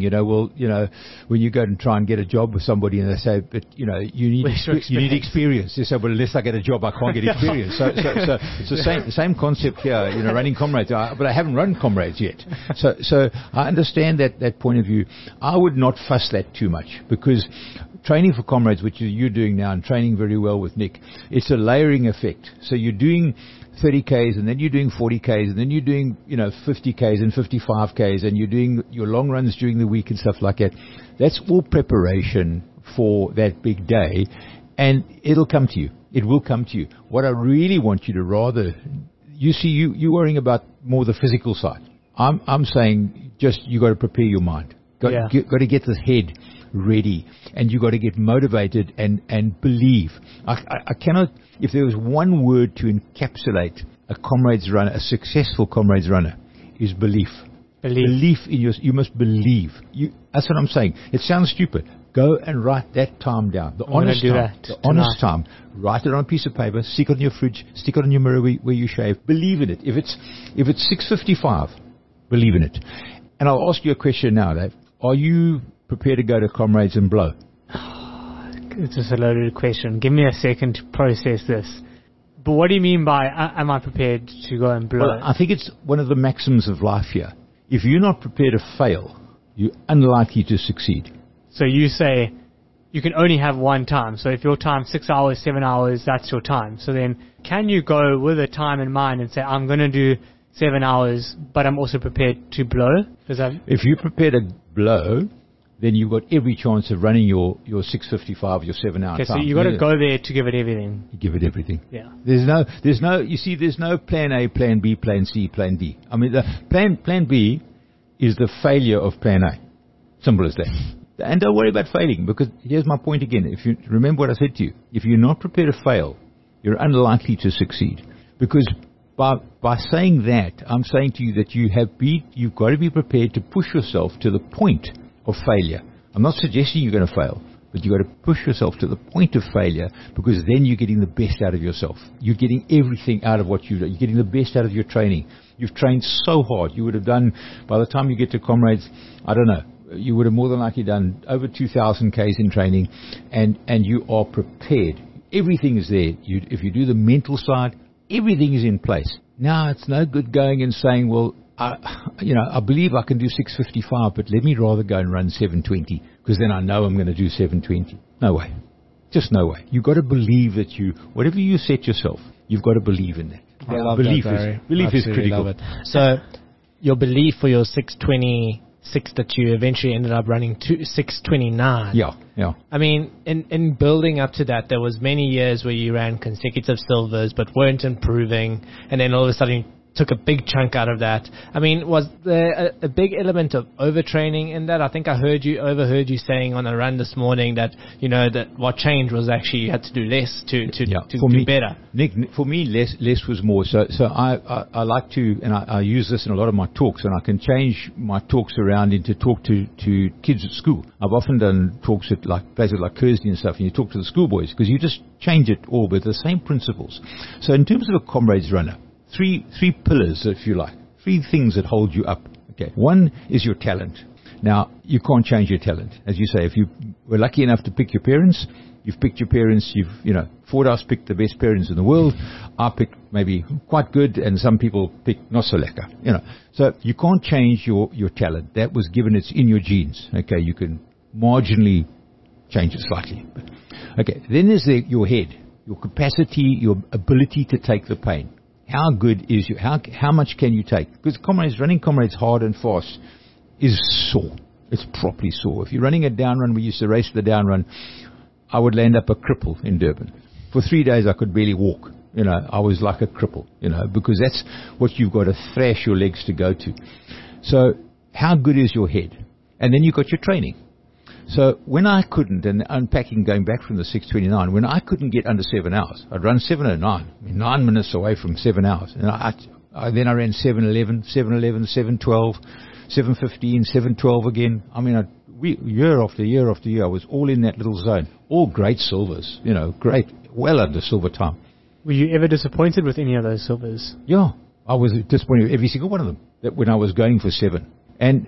when you go and try and get a job with somebody and they say, but you need experience. They say, well, unless I get a job, I can't get experience. so it's the same concept here, running Comrades. But I haven't run Comrades yet. So I understand that point of view. I would not fuss that too much because training for Comrades, which you're doing now and training very well with Nick, it's a layering effect. So you're doing 30 Ks and then you're doing 40 Ks and then you're doing 50 Ks and 55 Ks and you're doing your long runs during the week and stuff like that. That's all preparation for that big day, and it'll come to you. It will come to you. What I really want you to rather, you're worrying about more the physical side. I'm saying just you got to prepare your mind. Got to get the head ready, and you got to get motivated and believe. I cannot. If there was one word to encapsulate a Comrades runner, a successful Comrades runner, is belief. Belief in you must believe. That's what I'm saying. It sounds stupid. Go and write that time down. The honest time. Write it on a piece of paper. Stick it on your fridge. Stick it on your mirror where you shave. Believe in it. If it's 6:55, believe in it. And I'll ask you a question now, Dave. Are you prepared to go to Comrades and blow? It's just a loaded question. Give me a second to process this. But what do you mean by am I prepared to go and blow? Well, I think it's one of the maxims of life here. If you're not prepared to fail, you're unlikely to succeed. So you say you can only have one time. So if your time's 6 hours, 7 hours, that's your time. So then can you go with a time in mind and say, I'm going to do 7 hours, but I'm also prepared to blow? If you're prepared to blow, then you've got every chance of running your 6:55, your 7 hour time. So you got to go there to give it everything. You give it everything. Yeah. There's no plan A, plan B, plan C, plan D. I mean, the plan B is the failure of plan A. Simple as that. And don't worry about failing, because here's my point again. If you remember what I said to you, if you're not prepared to fail, you're unlikely to succeed. Because by saying that, I'm saying to you that you've got to be prepared to push yourself to the point of failure. I'm not suggesting you're going to fail, but you've got to push yourself to the point of failure, because then you're getting the best out of yourself. You're getting everything out of what you've done. You're getting the best out of your training. You've trained so hard. You would have done, by the time you get to Comrades, I don't know, you would have more than likely done over 2,000 Ks in training, and you are prepared. Everything is there. If you do the mental side, everything is in place. Now, it's no good going and saying, well, I believe I can do 6:55, but let me rather go and run 7:20, because then I know I'm going to do 7:20. No way. Just no way. You've got to believe that whatever you set yourself, you've got to believe in that. I love belief that, Barry. Belief is critical. So your belief for your 6:20 6 that you eventually ended up running 6:29. Yeah. I mean, in building up to that, there was many years where you ran consecutive silvers but weren't improving, and then all of a sudden you took a big chunk out of that. I mean, was there a big element of overtraining in that? I think I overheard you saying on a run this morning that, that what changed was actually you had to do less to do better. Nick, for me, less was more. So I like to, and I use this in a lot of my talks, and I can change my talks around into talk to kids at school. I've often done talks at places like Kersey and stuff, and you talk to the schoolboys, because you just change it all with the same principles. So in terms of a comrades runner, three pillars, if you like, 3 things that hold you up. Okay, one is your talent. Now, you can't change your talent. As you say, if you were lucky enough to pick your parents, you've picked your parents, Fordhouse picked the best parents in the world. I picked maybe quite good, and some people pick not so lekker. So you can't change your talent. That was given, it's in your genes. Okay, you can marginally change it slightly. Okay, then there's your head, your capacity, your ability to take the pain. How good is you? How much can you take? Because running comrades hard and fast is sore. It's properly sore. If you're running a down run, we used to race the down run, I would land up a cripple in Durban. For 3 days, I could barely walk. I was like a cripple, because that's what you've got to thrash your legs to go to. So how good is your head? And then you've got your training. So when I couldn't, and unpacking, going back from the 6:29, when I couldn't get under 7 hours, I'd run 7:09, 9 minutes away from 7 hours. And then I ran 7:11, 7:12, 7:15, 7:12 again. I mean, year after year after year, I was all in that little zone. All great silvers, great, well under silver time. Were you ever disappointed with any of those silvers? Yeah, I was disappointed with every single one of them. That when I was going for 7, and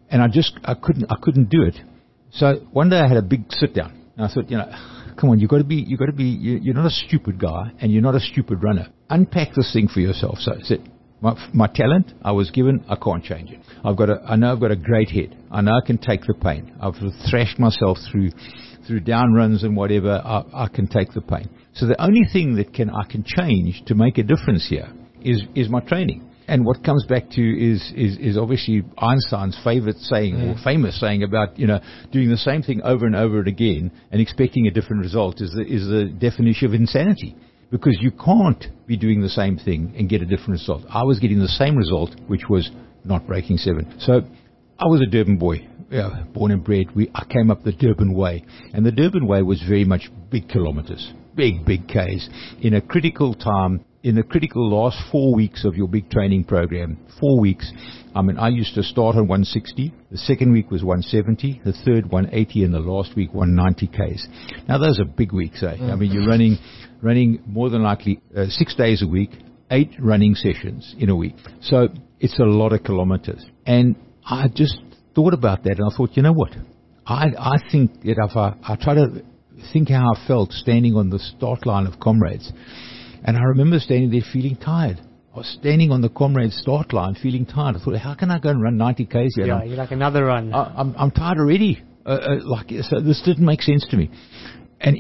I couldn't do it. So one day I had a big sit down, and I thought, come on, you're not a stupid guy, and you're not a stupid runner. Unpack this thing for yourself. So I said, my talent I was given, I can't change it. I know I've got a great head. I know I can take the pain. I've thrashed myself through down runs and whatever. I can take the pain. So the only thing that I can change to make a difference here is my training. And what comes back to is obviously Einstein's favorite saying, or famous saying about, doing the same thing over and over again and expecting a different result is the definition of insanity. Because you can't be doing the same thing and get a different result. I was getting the same result, which was not breaking 7. So I was a Durban boy, born and bred. I came up the Durban way. And the Durban way was very much big kilometers, big Ks. In a critical time, in the critical last 4 weeks of your big training program, 4 weeks, I used to start on 160, the second week was 170, the third 180, and the last week 190 Ks. Now those are big weeks, eh? You're running more than likely 6 days a week, 8 running sessions in a week. So it's a lot of kilometers. And I just thought about that, and I thought, you know what? I think that if I try to think how I felt standing on the start line of Comrades, and I remember standing there feeling tired. I was standing on the Comrades start line feeling tired. I thought, how can I go and run 90 Ks here? Yeah, you're like another run. I'm tired already. So this didn't make sense to me. And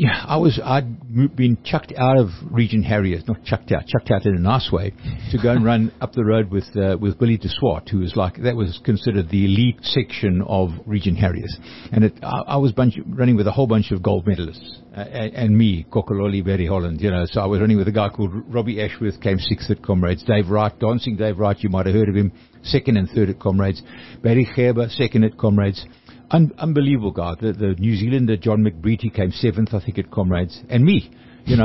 I'd been chucked out of Region Harriers, not chucked out in a nice way, to go and run up the road with Billy de Swart, who was that was considered the elite section of Region Harriers. And I was running with a whole bunch of gold medalists, and me, Kokololi, Barry Holland, so I was running with a guy called Robbie Ashworth, came 6th at Comrades, Dave Wright, Dancing Dave Wright, you might have heard of him, 2nd and 3rd at Comrades, Barry Gerber, 2nd at Comrades. Unbelievable guy. The New Zealander John McBreety came 7th, I think, at Comrades, and me. So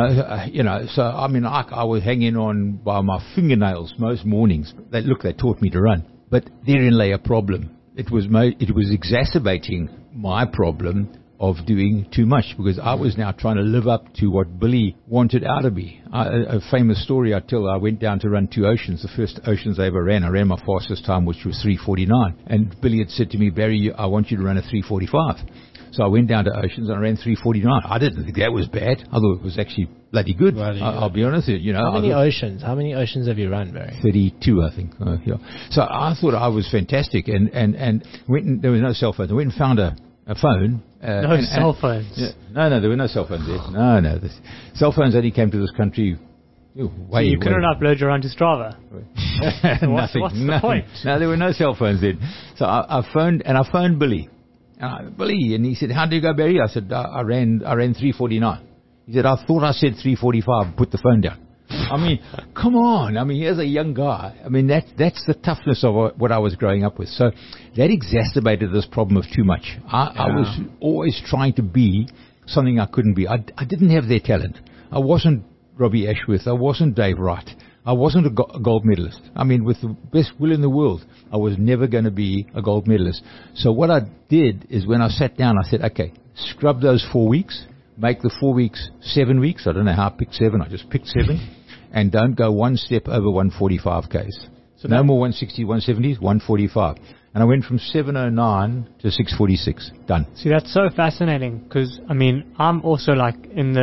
I was hanging on by my fingernails most mornings. They taught me to run, but therein lay a problem. It was exacerbating my problem of doing too much, because I was now trying to live up to what Billy wanted out of me. A famous story I tell, I went down to run 2 Oceans, the first Oceans I ever ran. I ran my fastest time, which was 3:49. And Billy had said to me, Barry, I want you to run a 3:45. So I went down to Oceans and I ran 3:49. I didn't think that was bad. I thought it was actually bloody good. I'll be honest with you. How many Oceans have you run, Barry? 32, I think. Yeah. So I thought I was fantastic, and there was no cell phone. I went and found a phone. Cell phones. Yeah, no, there were no cell phones there. No, the cell phones only came to this country So you couldn't upload your run to Strava. Nothing. What's the point? No, there were no cell phones then. So I phoned Billy. Billy, and he said, "How did you go, Barry?" I said, I ran 3:49. He said, "I thought I said 3:45. Put the phone down." I mean, come on. I mean, here's a young guy. I mean, that's the toughness of what I was growing up with. So that exacerbated this problem of too much. I was always trying to be something I couldn't be. I didn't have their talent. I wasn't Robbie Ashworth. I wasn't Dave Wright. I wasn't a gold medalist. I mean, with the best will in the world, I was never going to be a gold medalist. So what I did is when I sat down, I said, okay, scrub those 4 weeks, make the 4 weeks 7 weeks. I don't know how I picked 7. I just picked 7. And don't go one step over 145 Ks. So no more 160, 170s, 145. And I went from 709 to 646. Done. See, that's so fascinating because, I mean, I'm also like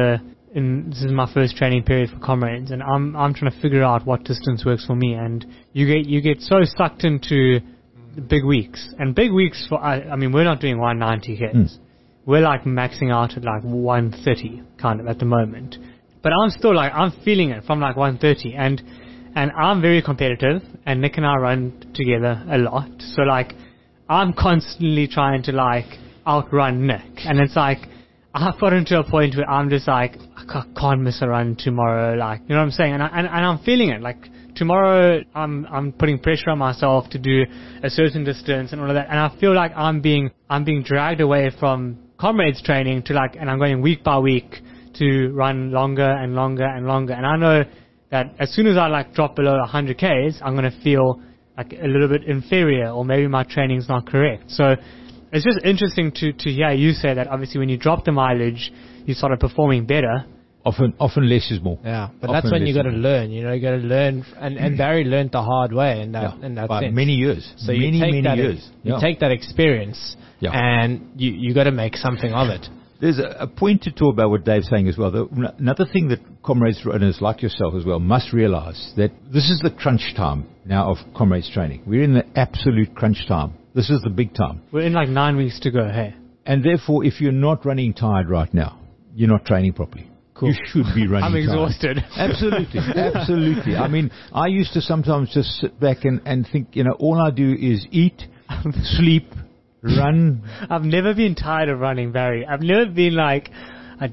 this is my first training period for comrades, and I'm trying to figure out what distance works for me. And you get so sucked into the big weeks, and big weeks for I mean, we're not doing 190 Ks. We're like maxing out at like 130 kind of at the moment. But I'm still like, I'm feeling it from like 130, and I'm very competitive, and Nick and I run together a lot. So like, I'm constantly trying to like outrun Nick, and it's like, I've gotten to a point where I'm just like, I can't miss a run tomorrow, like, you know what I'm saying? And I'm feeling it. Like tomorrow, I'm putting pressure on myself to do a certain distance and all of that, and I feel like I'm being dragged away from comrades training to like, and I'm going week by week to run longer and longer and longer. And I know that as soon as I like drop below 100 Ks, I'm going to feel like a little bit inferior, or maybe my training's not correct. So it's just interesting to hear you say that obviously when you drop the mileage, you started performing better. Often less is more. Yeah, but that's when you got to learn. You got to learn, and Barry learned the hard way in that sense. Many years. So many years. You take that experience, and you got to make something of it. There's a point to talk about what Dave's saying as well. Another thing that comrades runners like yourself as well must realize that this is the crunch time now of comrades training. We're in the absolute crunch time. This is the big time. We're in like 9 weeks to go, hey? And therefore, if you're not running tired right now, you're not training properly. Cool. You should be running I'm exhausted. Absolutely. Absolutely. I mean, I used to sometimes just sit back and think, all I do is eat, sleep, run. I've never been tired of running, Barry. I've never been like, I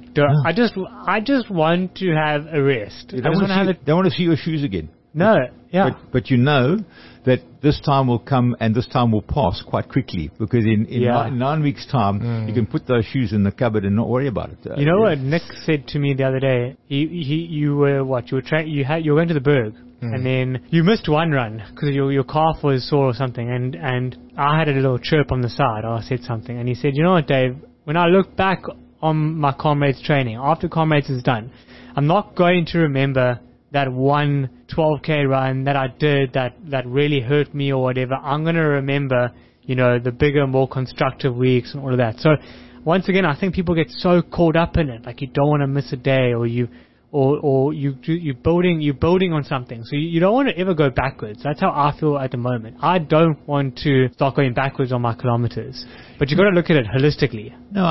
just want to have a rest. Don't want to see your shoes again. No, yeah. But you know that this time will come and this time will pass quite quickly, because in 9 weeks' time, you can put those shoes in the cupboard and not worry about it. You know what Nick said to me the other day? You were going to the Berg, and then you missed one run because your calf was sore or something, and I had a little chirp on the side, or I said something, and he said, "You know what, Dave? When I look back on my comrades training after comrades is done, I'm not going to remember that one 12K run that I did that really hurt me or whatever. I'm going to remember, the bigger, more constructive weeks and all of that." So once again, I think people get so caught up in it, like you don't want to miss a day, or you're building on something. So you don't want to ever go backwards. That's how I feel at the moment. I don't want to start going backwards on my kilometers. But you've got to look at it holistically. No,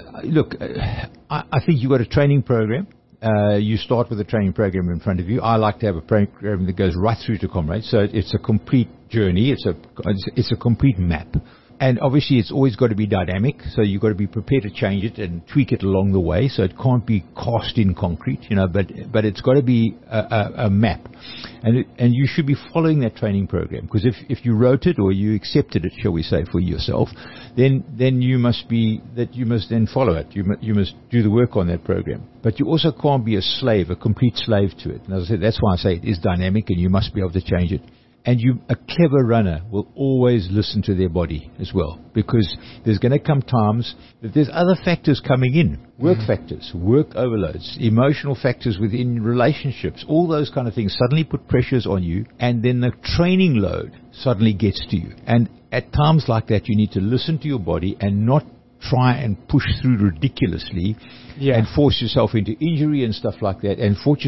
I think you've got a training program. You start with a training program in front of you. I like to have a program that goes right through to comrades. So it's a complete journey. It's a complete map. And obviously it's always got to be dynamic. So you've got to be prepared to change it and tweak it along the way. So it can't be cast in concrete, but it's got to be a map. And you should be following that training program, because if you wrote it or you accepted it, shall we say, for yourself, then you must then follow it. You must do the work on that program. But you also can't be a complete slave to it. And as I said, that's why I say it is dynamic, and you must be able to change it. And a clever runner will always listen to their body as well, because there's going to come times that there's other factors coming in, work factors, work overloads, emotional factors within relationships, all those kind of things suddenly put pressures on you, and then the training load suddenly gets to you. And at times like that, you need to listen to your body and not try and push through ridiculously and force yourself into injury and stuff like that, and taught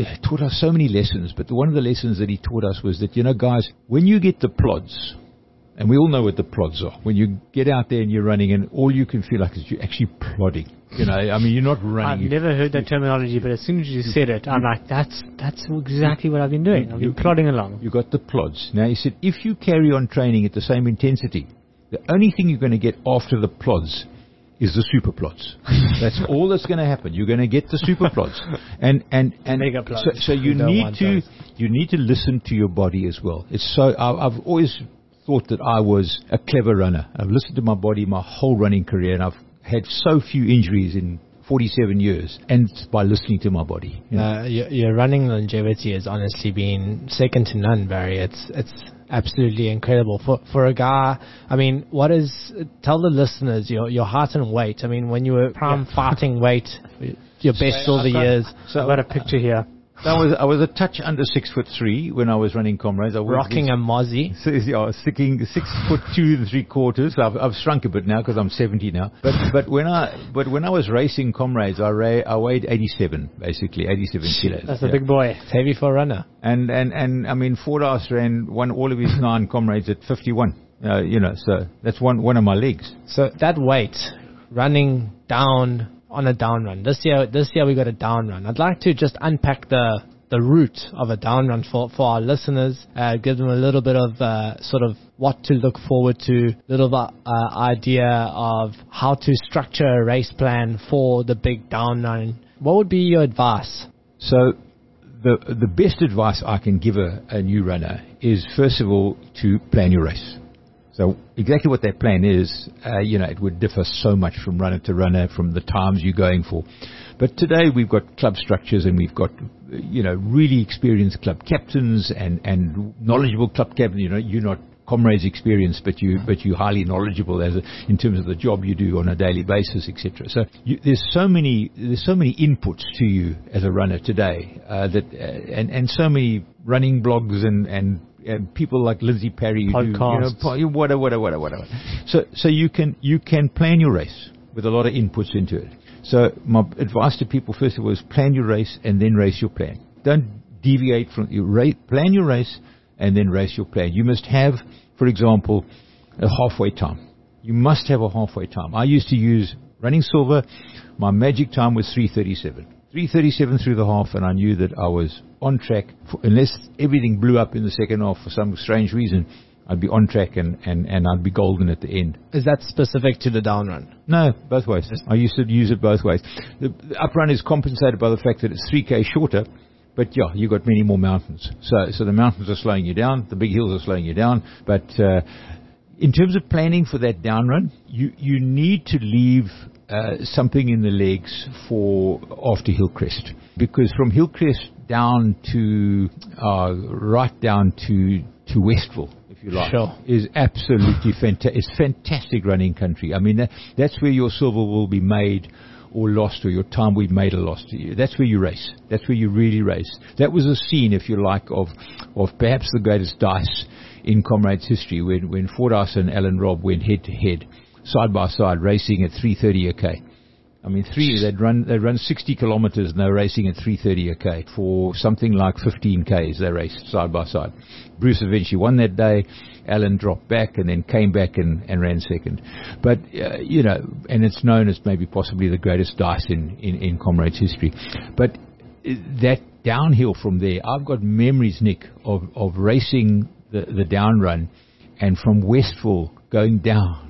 us so many lessons. But one of the lessons that he taught us was that, guys, when you get the plods, And we all know what the plods are. When you get out there and you're running, and all you can feel like is you're actually plodding. You know, I mean, you're not running. I've never heard that terminology, but as soon as you said it, I'm like, that's exactly what I've been doing. I've been plodding along. You got the plods. Now, he said, if you carry on training at the same intensity, the only thing you're going to get after the plods is the super plods. That's all that's going to happen. You're going to get the super plods, and Mega plods. So you need to listen to your body as well. It's so I've always thought that I was a clever runner. I've listened to my body my whole running career, and I've had so few injuries in 47 years, and it's by listening to my body. You know? Your running longevity has honestly been second to none, Barry. It's absolutely incredible for a guy. I mean, tell the listeners your height and weight. I mean, when you were prime fighting weight, your best silver years. So I've got a picture here. I was a touch under 6'3" when I was running comrades. I was rocking a mozzie. So, yeah, I was sticking 6'2" 3/4. I've shrunk a bit now because I'm 70 now. But when I was racing comrades, I weighed 87 kilos. That's a big boy. It's heavy for a runner. And I mean, Fordas won all of his 9 comrades at 51. So that's one of my legs. So that weight, running down on a down run. This year we got a down run. I'd like to just unpack the route of a down run for our listeners, give them a little bit of sort of what to look forward to, little idea of how to structure a race plan for the big down run. What would be your advice? So the best advice I can give a new runner is, first of all, to plan your race. So exactly what that plan is, it would differ so much from runner to runner, from the times you're going for. But today we've got club structures, and we've got, really experienced club captains and knowledgeable club captains. You're not comrades experienced, but you're highly knowledgeable in terms of the job you do on a daily basis, etc. So there's so many inputs to you as a runner today, and so many running blogs and people like Lindsay Parry who do whatever. So you can plan your race with a lot of inputs into it. So my advice to people, first of all, is plan your race and then race your plan. Don't deviate from your race. Plan your race and then race your plan. You must have, for example, a halfway time. You must have a halfway time. I used to use running silver. My magic time was 3:37. 3:37 through the half, and I knew that I was on track. Unless everything blew up in the second half for some strange reason, I'd be on track and I'd be golden at the end. Is that specific to the down run? No, both ways. I used to use it both ways. The up run is compensated by the fact that it's 3K shorter, but yeah, you got many more mountains. So the mountains are slowing you down, the big hills are slowing you down, but in terms of planning for that down run, you need to leave something in the legs for after Hillcrest, because from Hillcrest down to right down to Westville, if you like, sure, is absolutely fantastic. It's fantastic running country. I mean, that's where your silver will be made or lost, or your time we've made a loss to you. That's where you race. That's where you really race. That was a scene, if you like, of perhaps the greatest dice in Comrades history, when Fordas and Alan Robb went head to head, side by side, racing at 3:30 a k. I mean, they'd run 60 kilometers and they were racing at 3:30 a k for something like 15 k's. They raced side by side. Bruce eventually won that day. Alan dropped back and then came back and ran second. But and it's known as maybe possibly the greatest dice in Comrades history. But that downhill from there, I've got memories, Nick, of racing the down run, and from Westville going down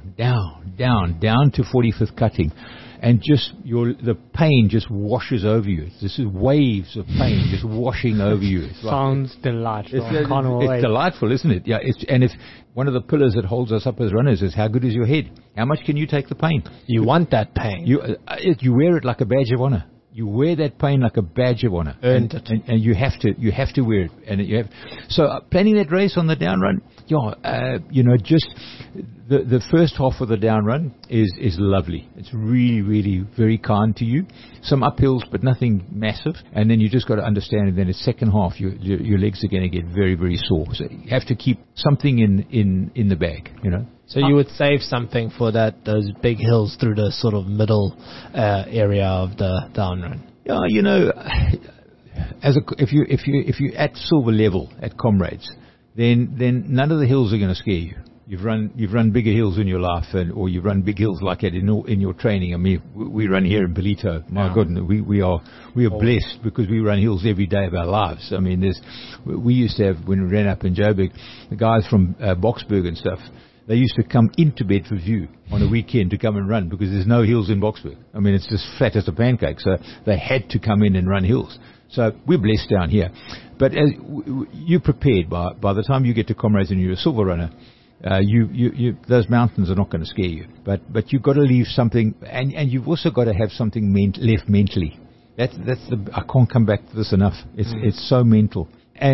to 45th cutting, and just the pain just washes over you. This is waves of pain just washing over you. Sounds delightful. It's delightful, isn't it? Yeah. And if one of the pillars that holds us up as runners is how good is your head? How much can you take the pain? You want that pain. You wear it like a badge of honor. You wear that pain like a badge of honor. Earned it. And you have to wear it. And so planning that race on the down run, just the first half of the down run is lovely. It's really, really very kind to you. Some uphills, but nothing massive. And then you just got to understand that in the second half, your legs are going to get very, very sore. So you have to keep something in the bag, So you would save something for those big hills through the sort of middle area of the down run. Yeah, if you at silver level at Comrades, then none of the hills are going to scare you. You've run bigger hills in your life, or you've run big hills like that in your training. I mean, we run here in Ballito. My goodness, we are blessed because we run hills every day of our lives. I mean, we used to have, when we ran up in Joburg, the guys from Boksburg and stuff. They used to come into Bedford View on a weekend to come and run because there's no hills in Boksburg. I mean, it's just flat as a pancake. So they had to come in and run hills. So we're blessed down here. But as you're prepared by the time you get to Comrades and you're a silver runner. Those mountains are not going to scare you, but you've got to leave something, and you've also got to have something left mentally. I can't come back to this enough. It's so mental,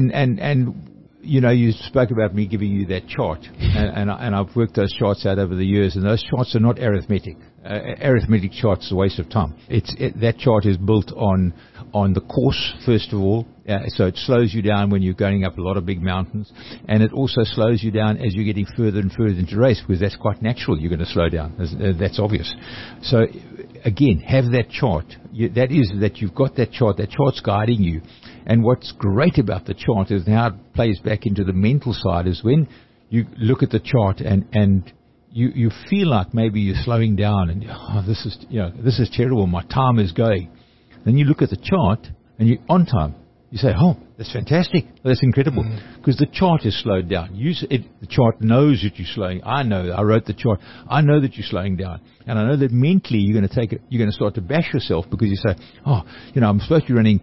and you know, you spoke about me giving you that chart, and I've worked those charts out over the years, and those charts are not arithmetic. Arithmetic charts is a waste of time. That chart is built on the course, first of all, so it slows you down when you're going up a lot of big mountains, and it also slows you down as you're getting further and further into the race, because that's quite natural. You're going to slow down. That's obvious. So again, have that chart. That you've got that chart. That chart's guiding you. And what's great about the chart is how it plays back into the mental side is when you look at the chart and you feel like maybe you're slowing down and this is terrible. My time is going. Then you look at the chart and you're on time. You say, oh, that's fantastic. That's incredible. Because the chart is slowed down. The chart knows that you're slowing. I know. I wrote the chart. I know that you're slowing down. And I know that mentally you're going to start to bash yourself because you say, oh, I'm supposed to be running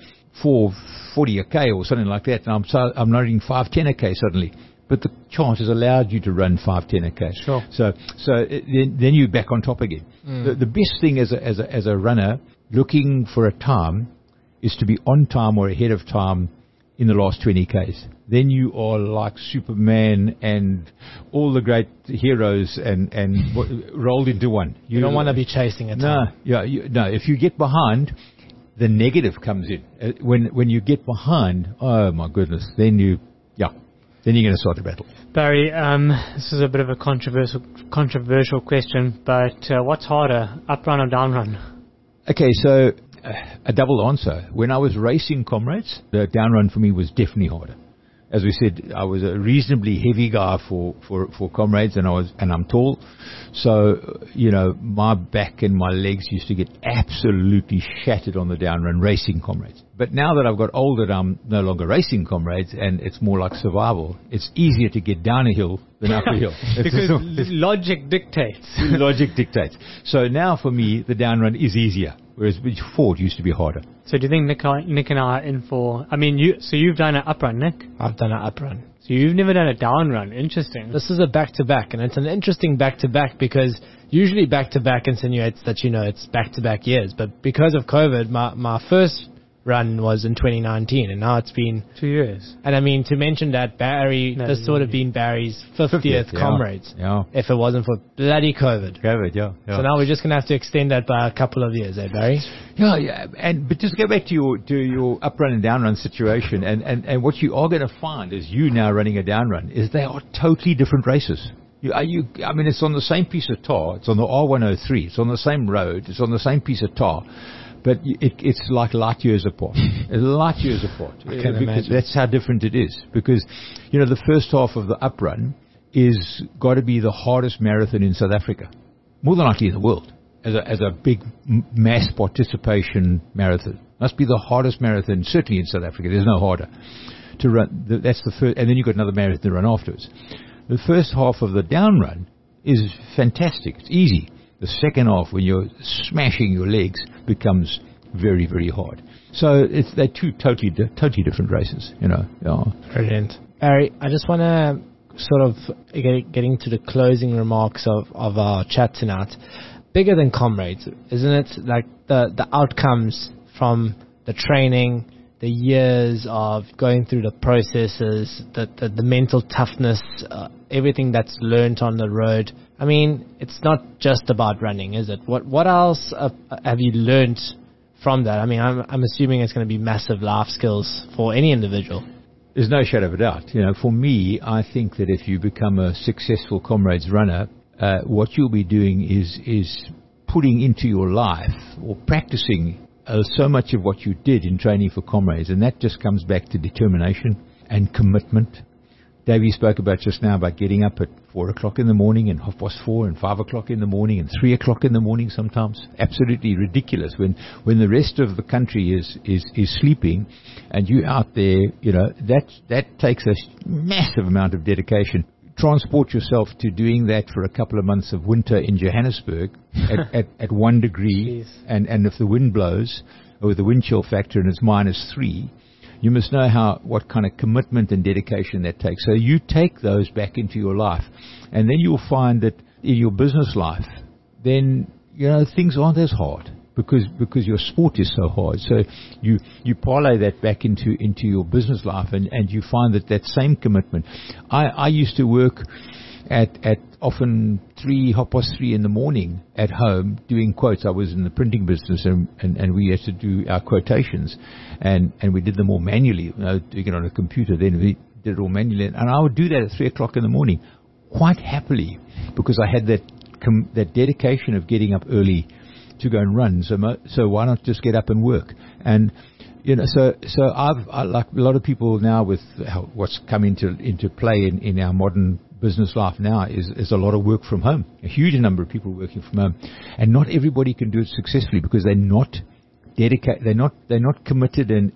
4:40 a K or something like that. And I'm running 5:10 a K suddenly. But the chart has allowed you to run 5:10 a K. Sure. So then you're back on top again. The best thing as a runner looking for a time is to be on time or ahead of time in the last 20 Ks. Then you are like Superman and all the great heroes and rolled into one. You don't want to be chasing a time. No, if you get behind, the negative comes in. When you get behind, oh my goodness, then you're going to start the battle. Barry, this is a bit of a controversial question, but what's harder, up run or down run? Okay, so a double answer. When I was racing Comrades, the down run for me was definitely harder. As we said, I was a reasonably heavy guy for Comrades, and I'm tall, so my back and my legs used to get absolutely shattered on the down run racing Comrades. But now that I've got older, I'm no longer racing Comrades, and it's more like survival. It's easier to get down a hill than up a hill. Because logic dictates. Logic dictates. So now for me, the down run is easier, whereas before it used to be harder. So do you think Nick and I are in for... I mean, you've done an up run, Nick? I've done an up run. So you've never done a down run. Interesting. This is a back-to-back, and it's an interesting back-to-back because usually back-to-back insinuates that, it's back-to-back years. But because of COVID, my first run was in 2019, and now it's been 2 years. And I mean, to mention that this would have been Barry's 50th Comrades if it wasn't for bloody COVID. So now we're just going to have to extend that by a couple of years, Barry? Yeah. But just go back to your up run and down run situation, and what you are going to find is you now running a down run is they are totally different races. I mean, it's on the same piece of tar. It's on the R103. It's on the same road. It's on the same piece of tar. But it's like light years apart. Light years apart. I can imagine. That's how different it is. Because, the first half of the up run is got to be the hardest marathon in South Africa. More than likely in the world. As a big mass participation marathon. Must be the hardest marathon, certainly in South Africa. There's no harder to run. That's the first. And then you've got another marathon to run afterwards. The first half of the down run is fantastic. It's easy. The second half, when you're smashing your legs, becomes very, very hard. So they're two totally different races, Brilliant. Barry, I just want to sort of get into the closing remarks of our chat tonight. Bigger than Comrades, isn't it? Like the outcomes from the training, the years of going through the processes, the mental toughness, everything that's learnt on the road. I mean, it's not just about running, is it? What else have you learnt from that? I mean, I'm assuming it's going to be massive life skills for any individual. There's no shadow of a doubt. For me, I think that if you become a successful Comrades runner, what you'll be doing is putting into your life or practicing so much of what you did in training for Comrades, and that just comes back to determination and commitment Davey spoke about just now about getting up at 4 o'clock in the morning and 4:30 and 5 o'clock in the morning and 3 o'clock in the morning sometimes. Absolutely ridiculous when the rest of the country is sleeping and you out there, that takes a massive amount of dedication. Transport yourself to doing that for a couple of months of winter in Johannesburg at 1 degree, and if the wind blows, or the wind chill factor and it's -3, you must know what kind of commitment and dedication that takes. So you take those back into your life, and then you'll find that in your business life, then things aren't as hard because your sport is so hard. So you parlay that back into your business life, and you find that same commitment. I used to work at often 3:30 in the morning at home doing quotes. I was in the printing business, and we had to do our quotations, and we did them all manually, doing it on a computer. Then we did it all manually, and I would do that at 3 o'clock in the morning quite happily because I had that dedication of getting up early to go and run. So why not just get up and work? And so I like a lot of people now with what's come into play in our modern business life now is a lot of work from home. A huge number of people working from home, and not everybody can do it successfully because they're not dedicated. They're not committed and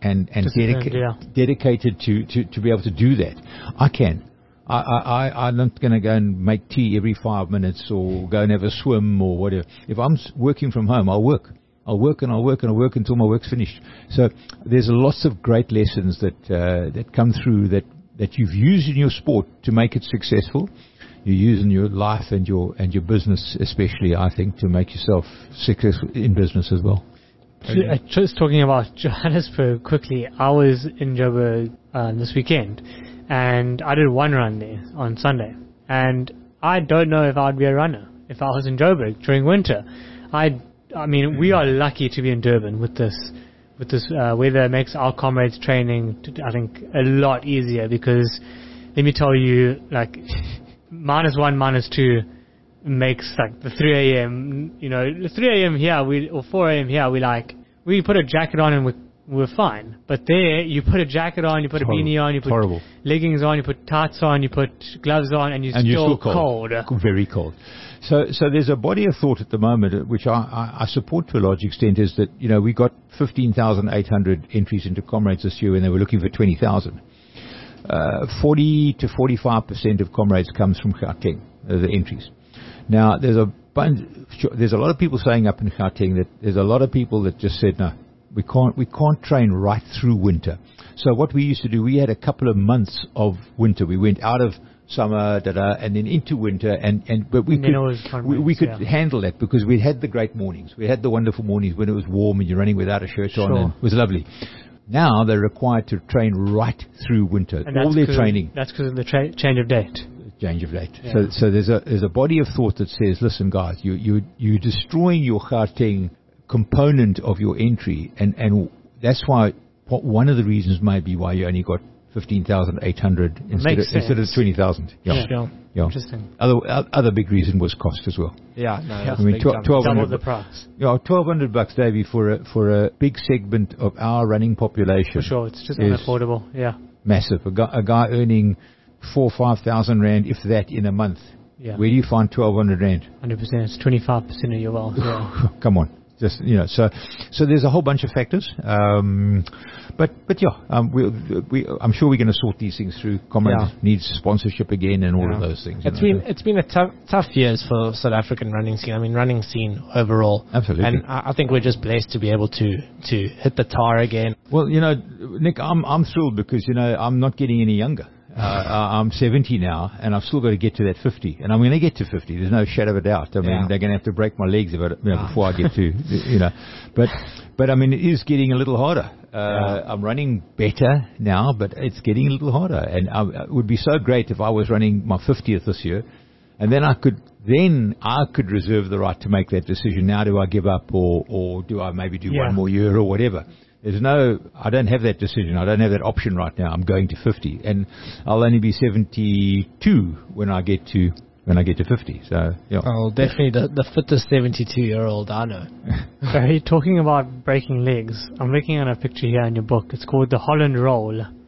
dedicated to be able to do that. I can. I'm not going to go and make tea every 5 minutes or go and have a swim or whatever. If I'm working from home, I'll work. I'll work until my work's finished. So there's lots of great lessons that come through that you've used in your sport to make it successful. You use in your life and your business, especially, I think, to make yourself successful in business as well. Just talking about Johannesburg quickly, I was in Joburg this weekend, and I did one run there on Sunday. And I don't know if I'd be a runner if I was in Joburg during winter. I mean, we are lucky to be in Durban with this weather. It makes our comrades training, I think, a lot easier because, let me tell you, like, -1, -2 makes like the 3 a.m. The 3 a.m. here, or 4 a.m. here, we put a jacket on and we're fine. But there, you put a jacket on, you put a beanie on, you put leggings on, you put tights on, you put gloves on, and you're still cold. Very cold. So there's a body of thought at the moment, which I support to a large extent, is that, we got 15,800 entries into Comrades this year when they were looking for 20,000. 40 to 45% of Comrades comes from Gauteng, the entries. Now, there's a lot of people saying up in Gauteng that there's a lot of people that just said, no, we can't train right through winter. So what we used to do, we had a couple of months of winter. We went out of summer, and then into winter, but we could handle that because we had the great mornings. We had the wonderful mornings when it was warm and you're running without a shirt on, and it was lovely. Now they're required to train right through winter. And all their training. That's because of the change of date. Change of date. Yeah. So there's a body of thought that says, listen, guys, you're destroying your Gauteng component of your entry, and that's why one of the reasons may be why you only got 15,800 instead of 20,000. Yeah. Interesting. Other big reason was cost as well. Yeah, no, I mean, double the price. $1,200, Davey, for a big segment of our running population. For sure, it's just unaffordable. Yeah, massive. A guy earning 4,000 or 5,000 rand, if that, in a month. Yeah. Where do you find 1,200 rand? 100%. It's 25% of your wealth. Yeah. Come on. Just, so there's a whole bunch of factors. But yeah, I'm sure we're going to sort these things through. Comrades needs sponsorship again and all of those things. It's been a tough years for South African running scene. I mean, running scene overall. Absolutely. And I think we're just blessed to be able to hit the tar again. Well, Nick, I'm thrilled because, I'm not getting any younger. I'm 70 now, and I've still got to get to that 50, and I'm going to get to 50. There's no shadow of a doubt. I mean, they're going to have to break my legs before I get to, But I mean, it is getting a little harder. I'm running better now, but it's getting a little harder, and it would be so great if I was running my 50th this year, and then I could reserve the right to make that decision. Now, do I give up, or do I maybe do one more year or whatever? I don't have that decision. I don't have that option right now. I'm going to 50, and I'll only be 72 when I get to 50. So, yeah. Oh, definitely the fittest 72-year-old I know. So, talking about breaking legs, I'm looking at a picture here in your book. It's called the Holland Roll.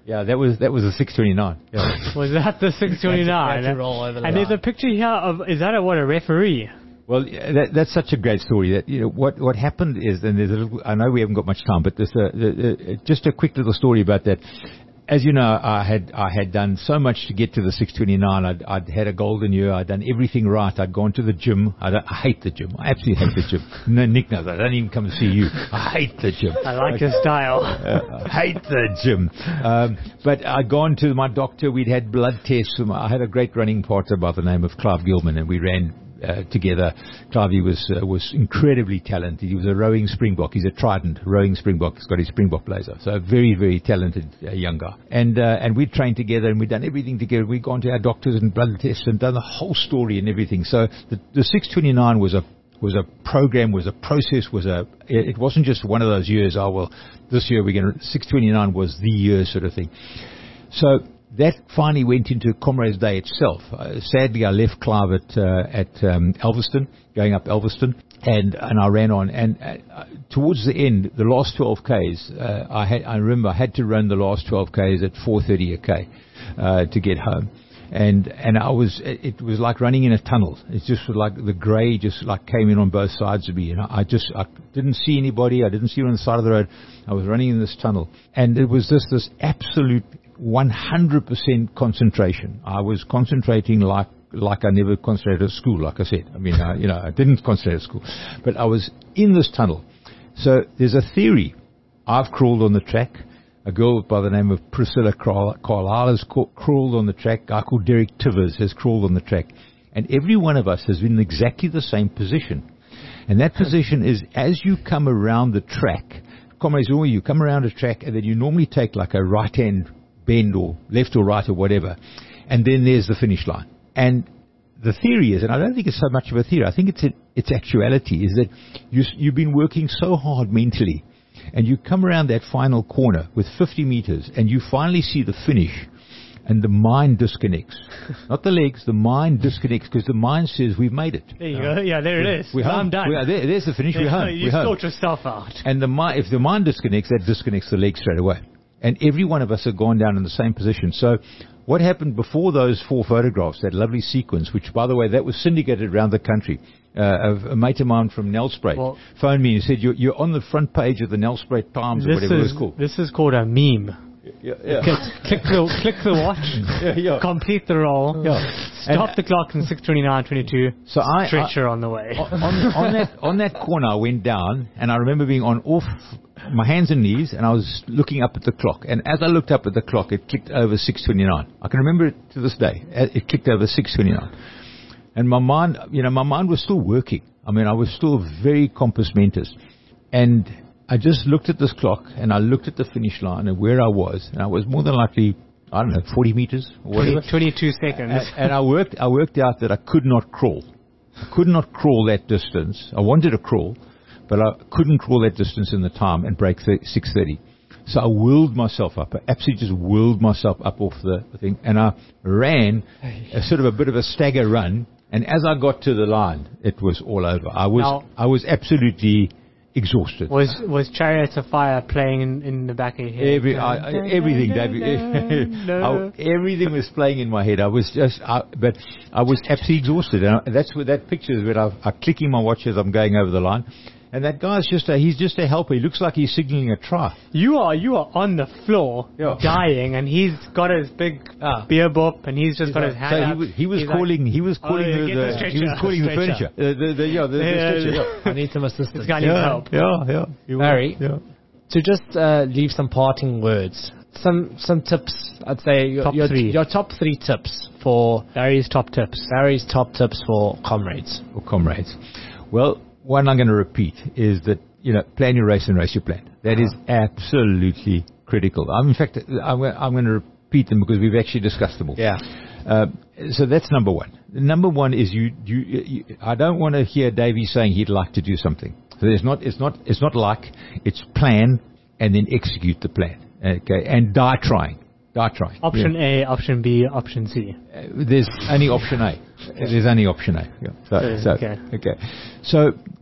Yeah, that was a 629. Yeah. Was that the 629? Had to roll over the And there's a line. picture here of, is that a referee? Well, that's such a great story. That what happened is, and there's a little, I know we haven't got much time, but there's just a quick little story about that. As you know, I had done so much to get to the 629. I'd had a golden year. I'd done everything right. I'd gone to the gym. I hate the gym. I absolutely hate the gym. No, Nick knows. I don't even come to see you. I hate the gym. I like your style. I hate the gym. But I'd gone to my doctor. We'd had blood tests. I had a great running partner by the name of Clive Gilman, and we ran together. Clive was incredibly talented. He was a rowing Springbok. He's a Trident rowing Springbok. He's got his Springbok blazer. So a very, very talented young guy. And we'd trained together, and we'd done everything together. We'd gone to our doctors and blood tests and done the whole story and everything. So the 629 was a program, was a process, it wasn't just one of those years, this year 629 was the year sort of thing. So that finally went into Comrades Day itself. Sadly, I left Clive at Elverston, going up Elverston, and I ran on. And towards the end, the last 12 Ks, I remember I had to run the last 12 Ks at 4:30 a K to get home. And it was like running in a tunnel. It's just like the grey just like came in on both sides of me, and I didn't see anybody. I didn't see you on the side of the road. I was running in this tunnel, and it was just this absolute 100% concentration. I was concentrating like I never concentrated at school. Like I said, I mean, I didn't concentrate at school, but I was in this tunnel. So there's a theory. I've crawled on the track. A girl by the name of Priscilla Carlisle has crawled on the track. A guy called Derek Tivers has crawled on the track. And every one of us has been in exactly the same position. And that position is as you come around the track, comrades, you come around a track, and then you normally take like a right-hand bend or left or right or whatever. And then there's the finish line. And the theory is, and I don't think it's so much of a theory, I think it's actuality, is that you've been working so hard mentally, and you come around that final corner with 50 meters, and you finally see the finish, and the mind disconnects. Not the legs, the mind disconnects, because the mind says, we've made it. There you go. Yeah, there it is. We're home. I'm done. There's the finish. We're home. You sort yourself out. And if the mind disconnects, that disconnects the leg straight away. And every one of us have gone down in the same position. So what happened before those 4 photographs, that lovely sequence, which, by the way, that was syndicated around the country. A mate of mine from Nelspruit phoned me and said, you're on the front page of the Nelspruit Times or whatever it was called. This is called a meme. Yeah. Click the watch, complete the roll, stop the clock in 6:29:22. So stretcher on the way. On that corner, I went down, and I remember being off my hands and knees, and I was looking up at the clock. And as I looked up at the clock, it clicked over 6:29. I can remember it to this day. It clicked over 6:29, and my mind was still working. I mean, I was still very compos mentis, and I just looked at this clock, and I looked at the finish line and where I was, and I was more than likely, 40 meters or whatever. 22 seconds. And I worked out that I could not crawl. I could not crawl that distance. I wanted to crawl, but I couldn't crawl that distance in the time and break 6:30. So I willed myself up. I absolutely just willed myself up off the thing, and I ran a sort of a bit of a stagger run. And as I got to the line, it was all over. I was absolutely exhausted. Was Chariots of Fire playing in the back of your head? Everything, David. Everything was playing in my head. But I was absolutely exhausted. And that's where that picture is where I'm clicking my watch as I'm going over the line. And that guy's he's just a helper. He looks like he's signaling a try. You are on the floor, dying, and he's got his big beer bop, and he's just got his hand up. He was calling the furniture. The stretcher. I need some assistance. This guy needs help. Yeah. Barry, to just leave some parting words, some tips. I'd say your top 3 tips for Barry's top tips. Barry's top tips for comrades. Well, one I'm going to repeat is that, plan your race and race your plan. That is absolutely critical. In fact, I'm going to repeat them because we've actually discussed them all. Yeah. So that's number one. Number one is I don't want to hear Davey saying he'd like to do something. So it's plan and then execute the plan. Okay. And die trying. Option A, option B, option C. There's only option A. There's only option A. Yeah. Okay. So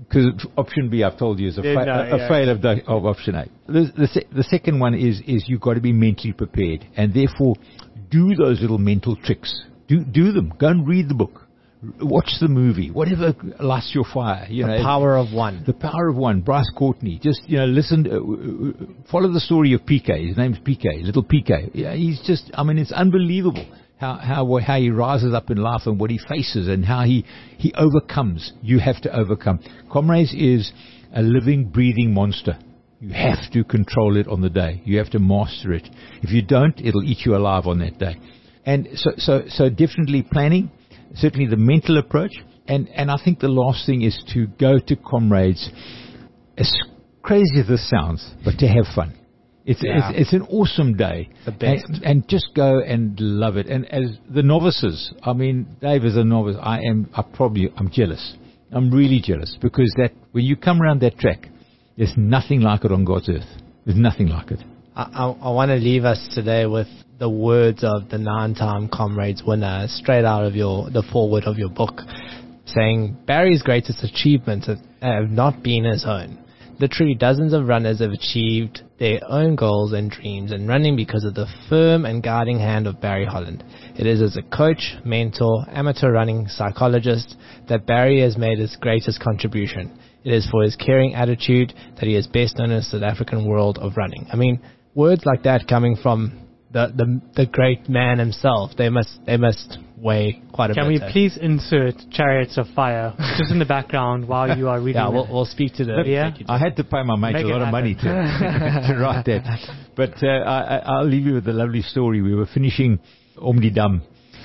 because option B, I've told you, is a fail of option A. The second one is you've got to be mentally prepared, and therefore do those little mental tricks. Do them. Go and read the book. Watch the movie. Whatever lights your fire. The Power of One. The Power of One. Bryce Courtney. Just listen. Follow the story of PK. His name's PK. Little PK. Yeah, he's just. I mean, it's unbelievable how he rises up in life and what he faces and how he overcomes. You have to overcome. Comrades is a living, breathing monster. You have to control it on the day. You have to master it. If you don't, it'll eat you alive on that day. And so definitely planning, certainly the mental approach, and I think the last thing is to go to Comrades, as crazy as this sounds, but to have fun. It's an awesome day. The best. And just go and love it. And as the novices, I mean, Dave as a novice, I'm jealous. I'm really jealous, because that when you come around that track, there's nothing like it on God's earth. There's nothing like it. I want to leave us today with the words of the 9-time Comrades winner, straight out of the foreword of your book, saying, Barry's greatest achievements have not been his own. Literally dozens of runners have achieved their own goals and dreams in running because of the firm and guiding hand of Barry Holland. It is as a coach, mentor, amateur running psychologist that Barry has made his greatest contribution. It is for his caring attitude that he is best known in the South African world of running. I mean, words like that coming from the great man himself, they must weigh quite a bit. Can we please insert Chariots of Fire just in the background while you are reading? Yeah, we'll speak to the. Yeah, I had to pay my mate a lot of money to write that, but I'll leave you with a lovely story. We were finishing Omdidam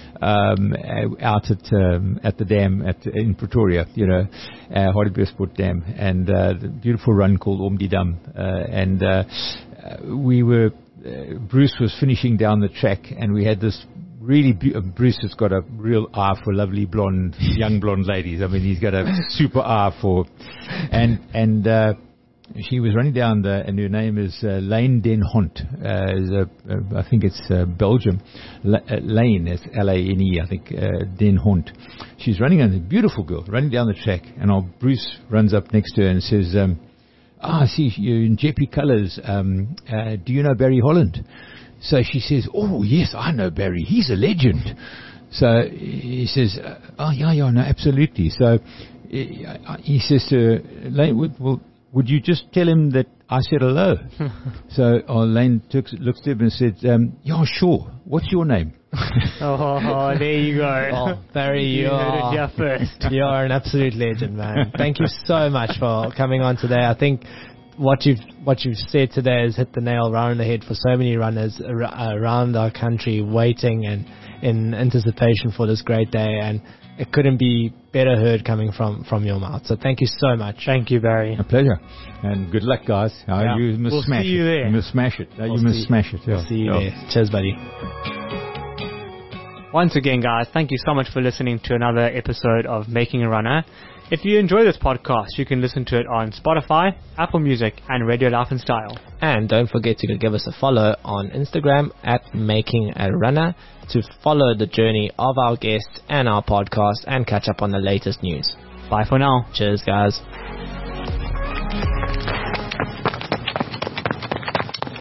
out at the dam in Pretoria, Hartbeespoort Dam, and the beautiful run called Omdidam, we were. Bruce was finishing down the track, and we had this really Bruce has got a real eye for lovely young blonde ladies. I mean, he's got a super eye for, and she was running down and her name is Lane Den Hont. I think it's Belgium. Lane is Lane, I think, Den Hont. She's running, a beautiful girl, running down the track, and Bruce runs up next to her and says, I see you're in JP Colours. Do you know Barry Holland? So she says, oh, yes, I know Barry. He's a legend. So he says, yeah, no, absolutely. So he says to her, Lane, would you just tell him that I said hello? So Lane looks to him and said, yeah, sure. What's your name? Oh, there you go. Oh, Barry, you heard it here first. You are an absolute legend, man. Thank you so much for coming on today. I think what you've said today has hit the nail right on the head for so many runners around our country, waiting and in anticipation for this great day, and it couldn't be better heard coming from your mouth. So thank you so much. Thank you, Barry. A pleasure. And good luck, guys. You must smash it. You must smash it. You must smash it. We'll see you there. Cheers, buddy. Once again, guys, thank you so much for listening to another episode of Making a Runner. If you enjoy this podcast, you can listen to it on Spotify, Apple Music, and Radio Life and Style. And don't forget to give us a follow on Instagram at Making a Runner to follow the journey of our guests and our podcast and catch up on the latest news. Bye for now. Cheers, guys.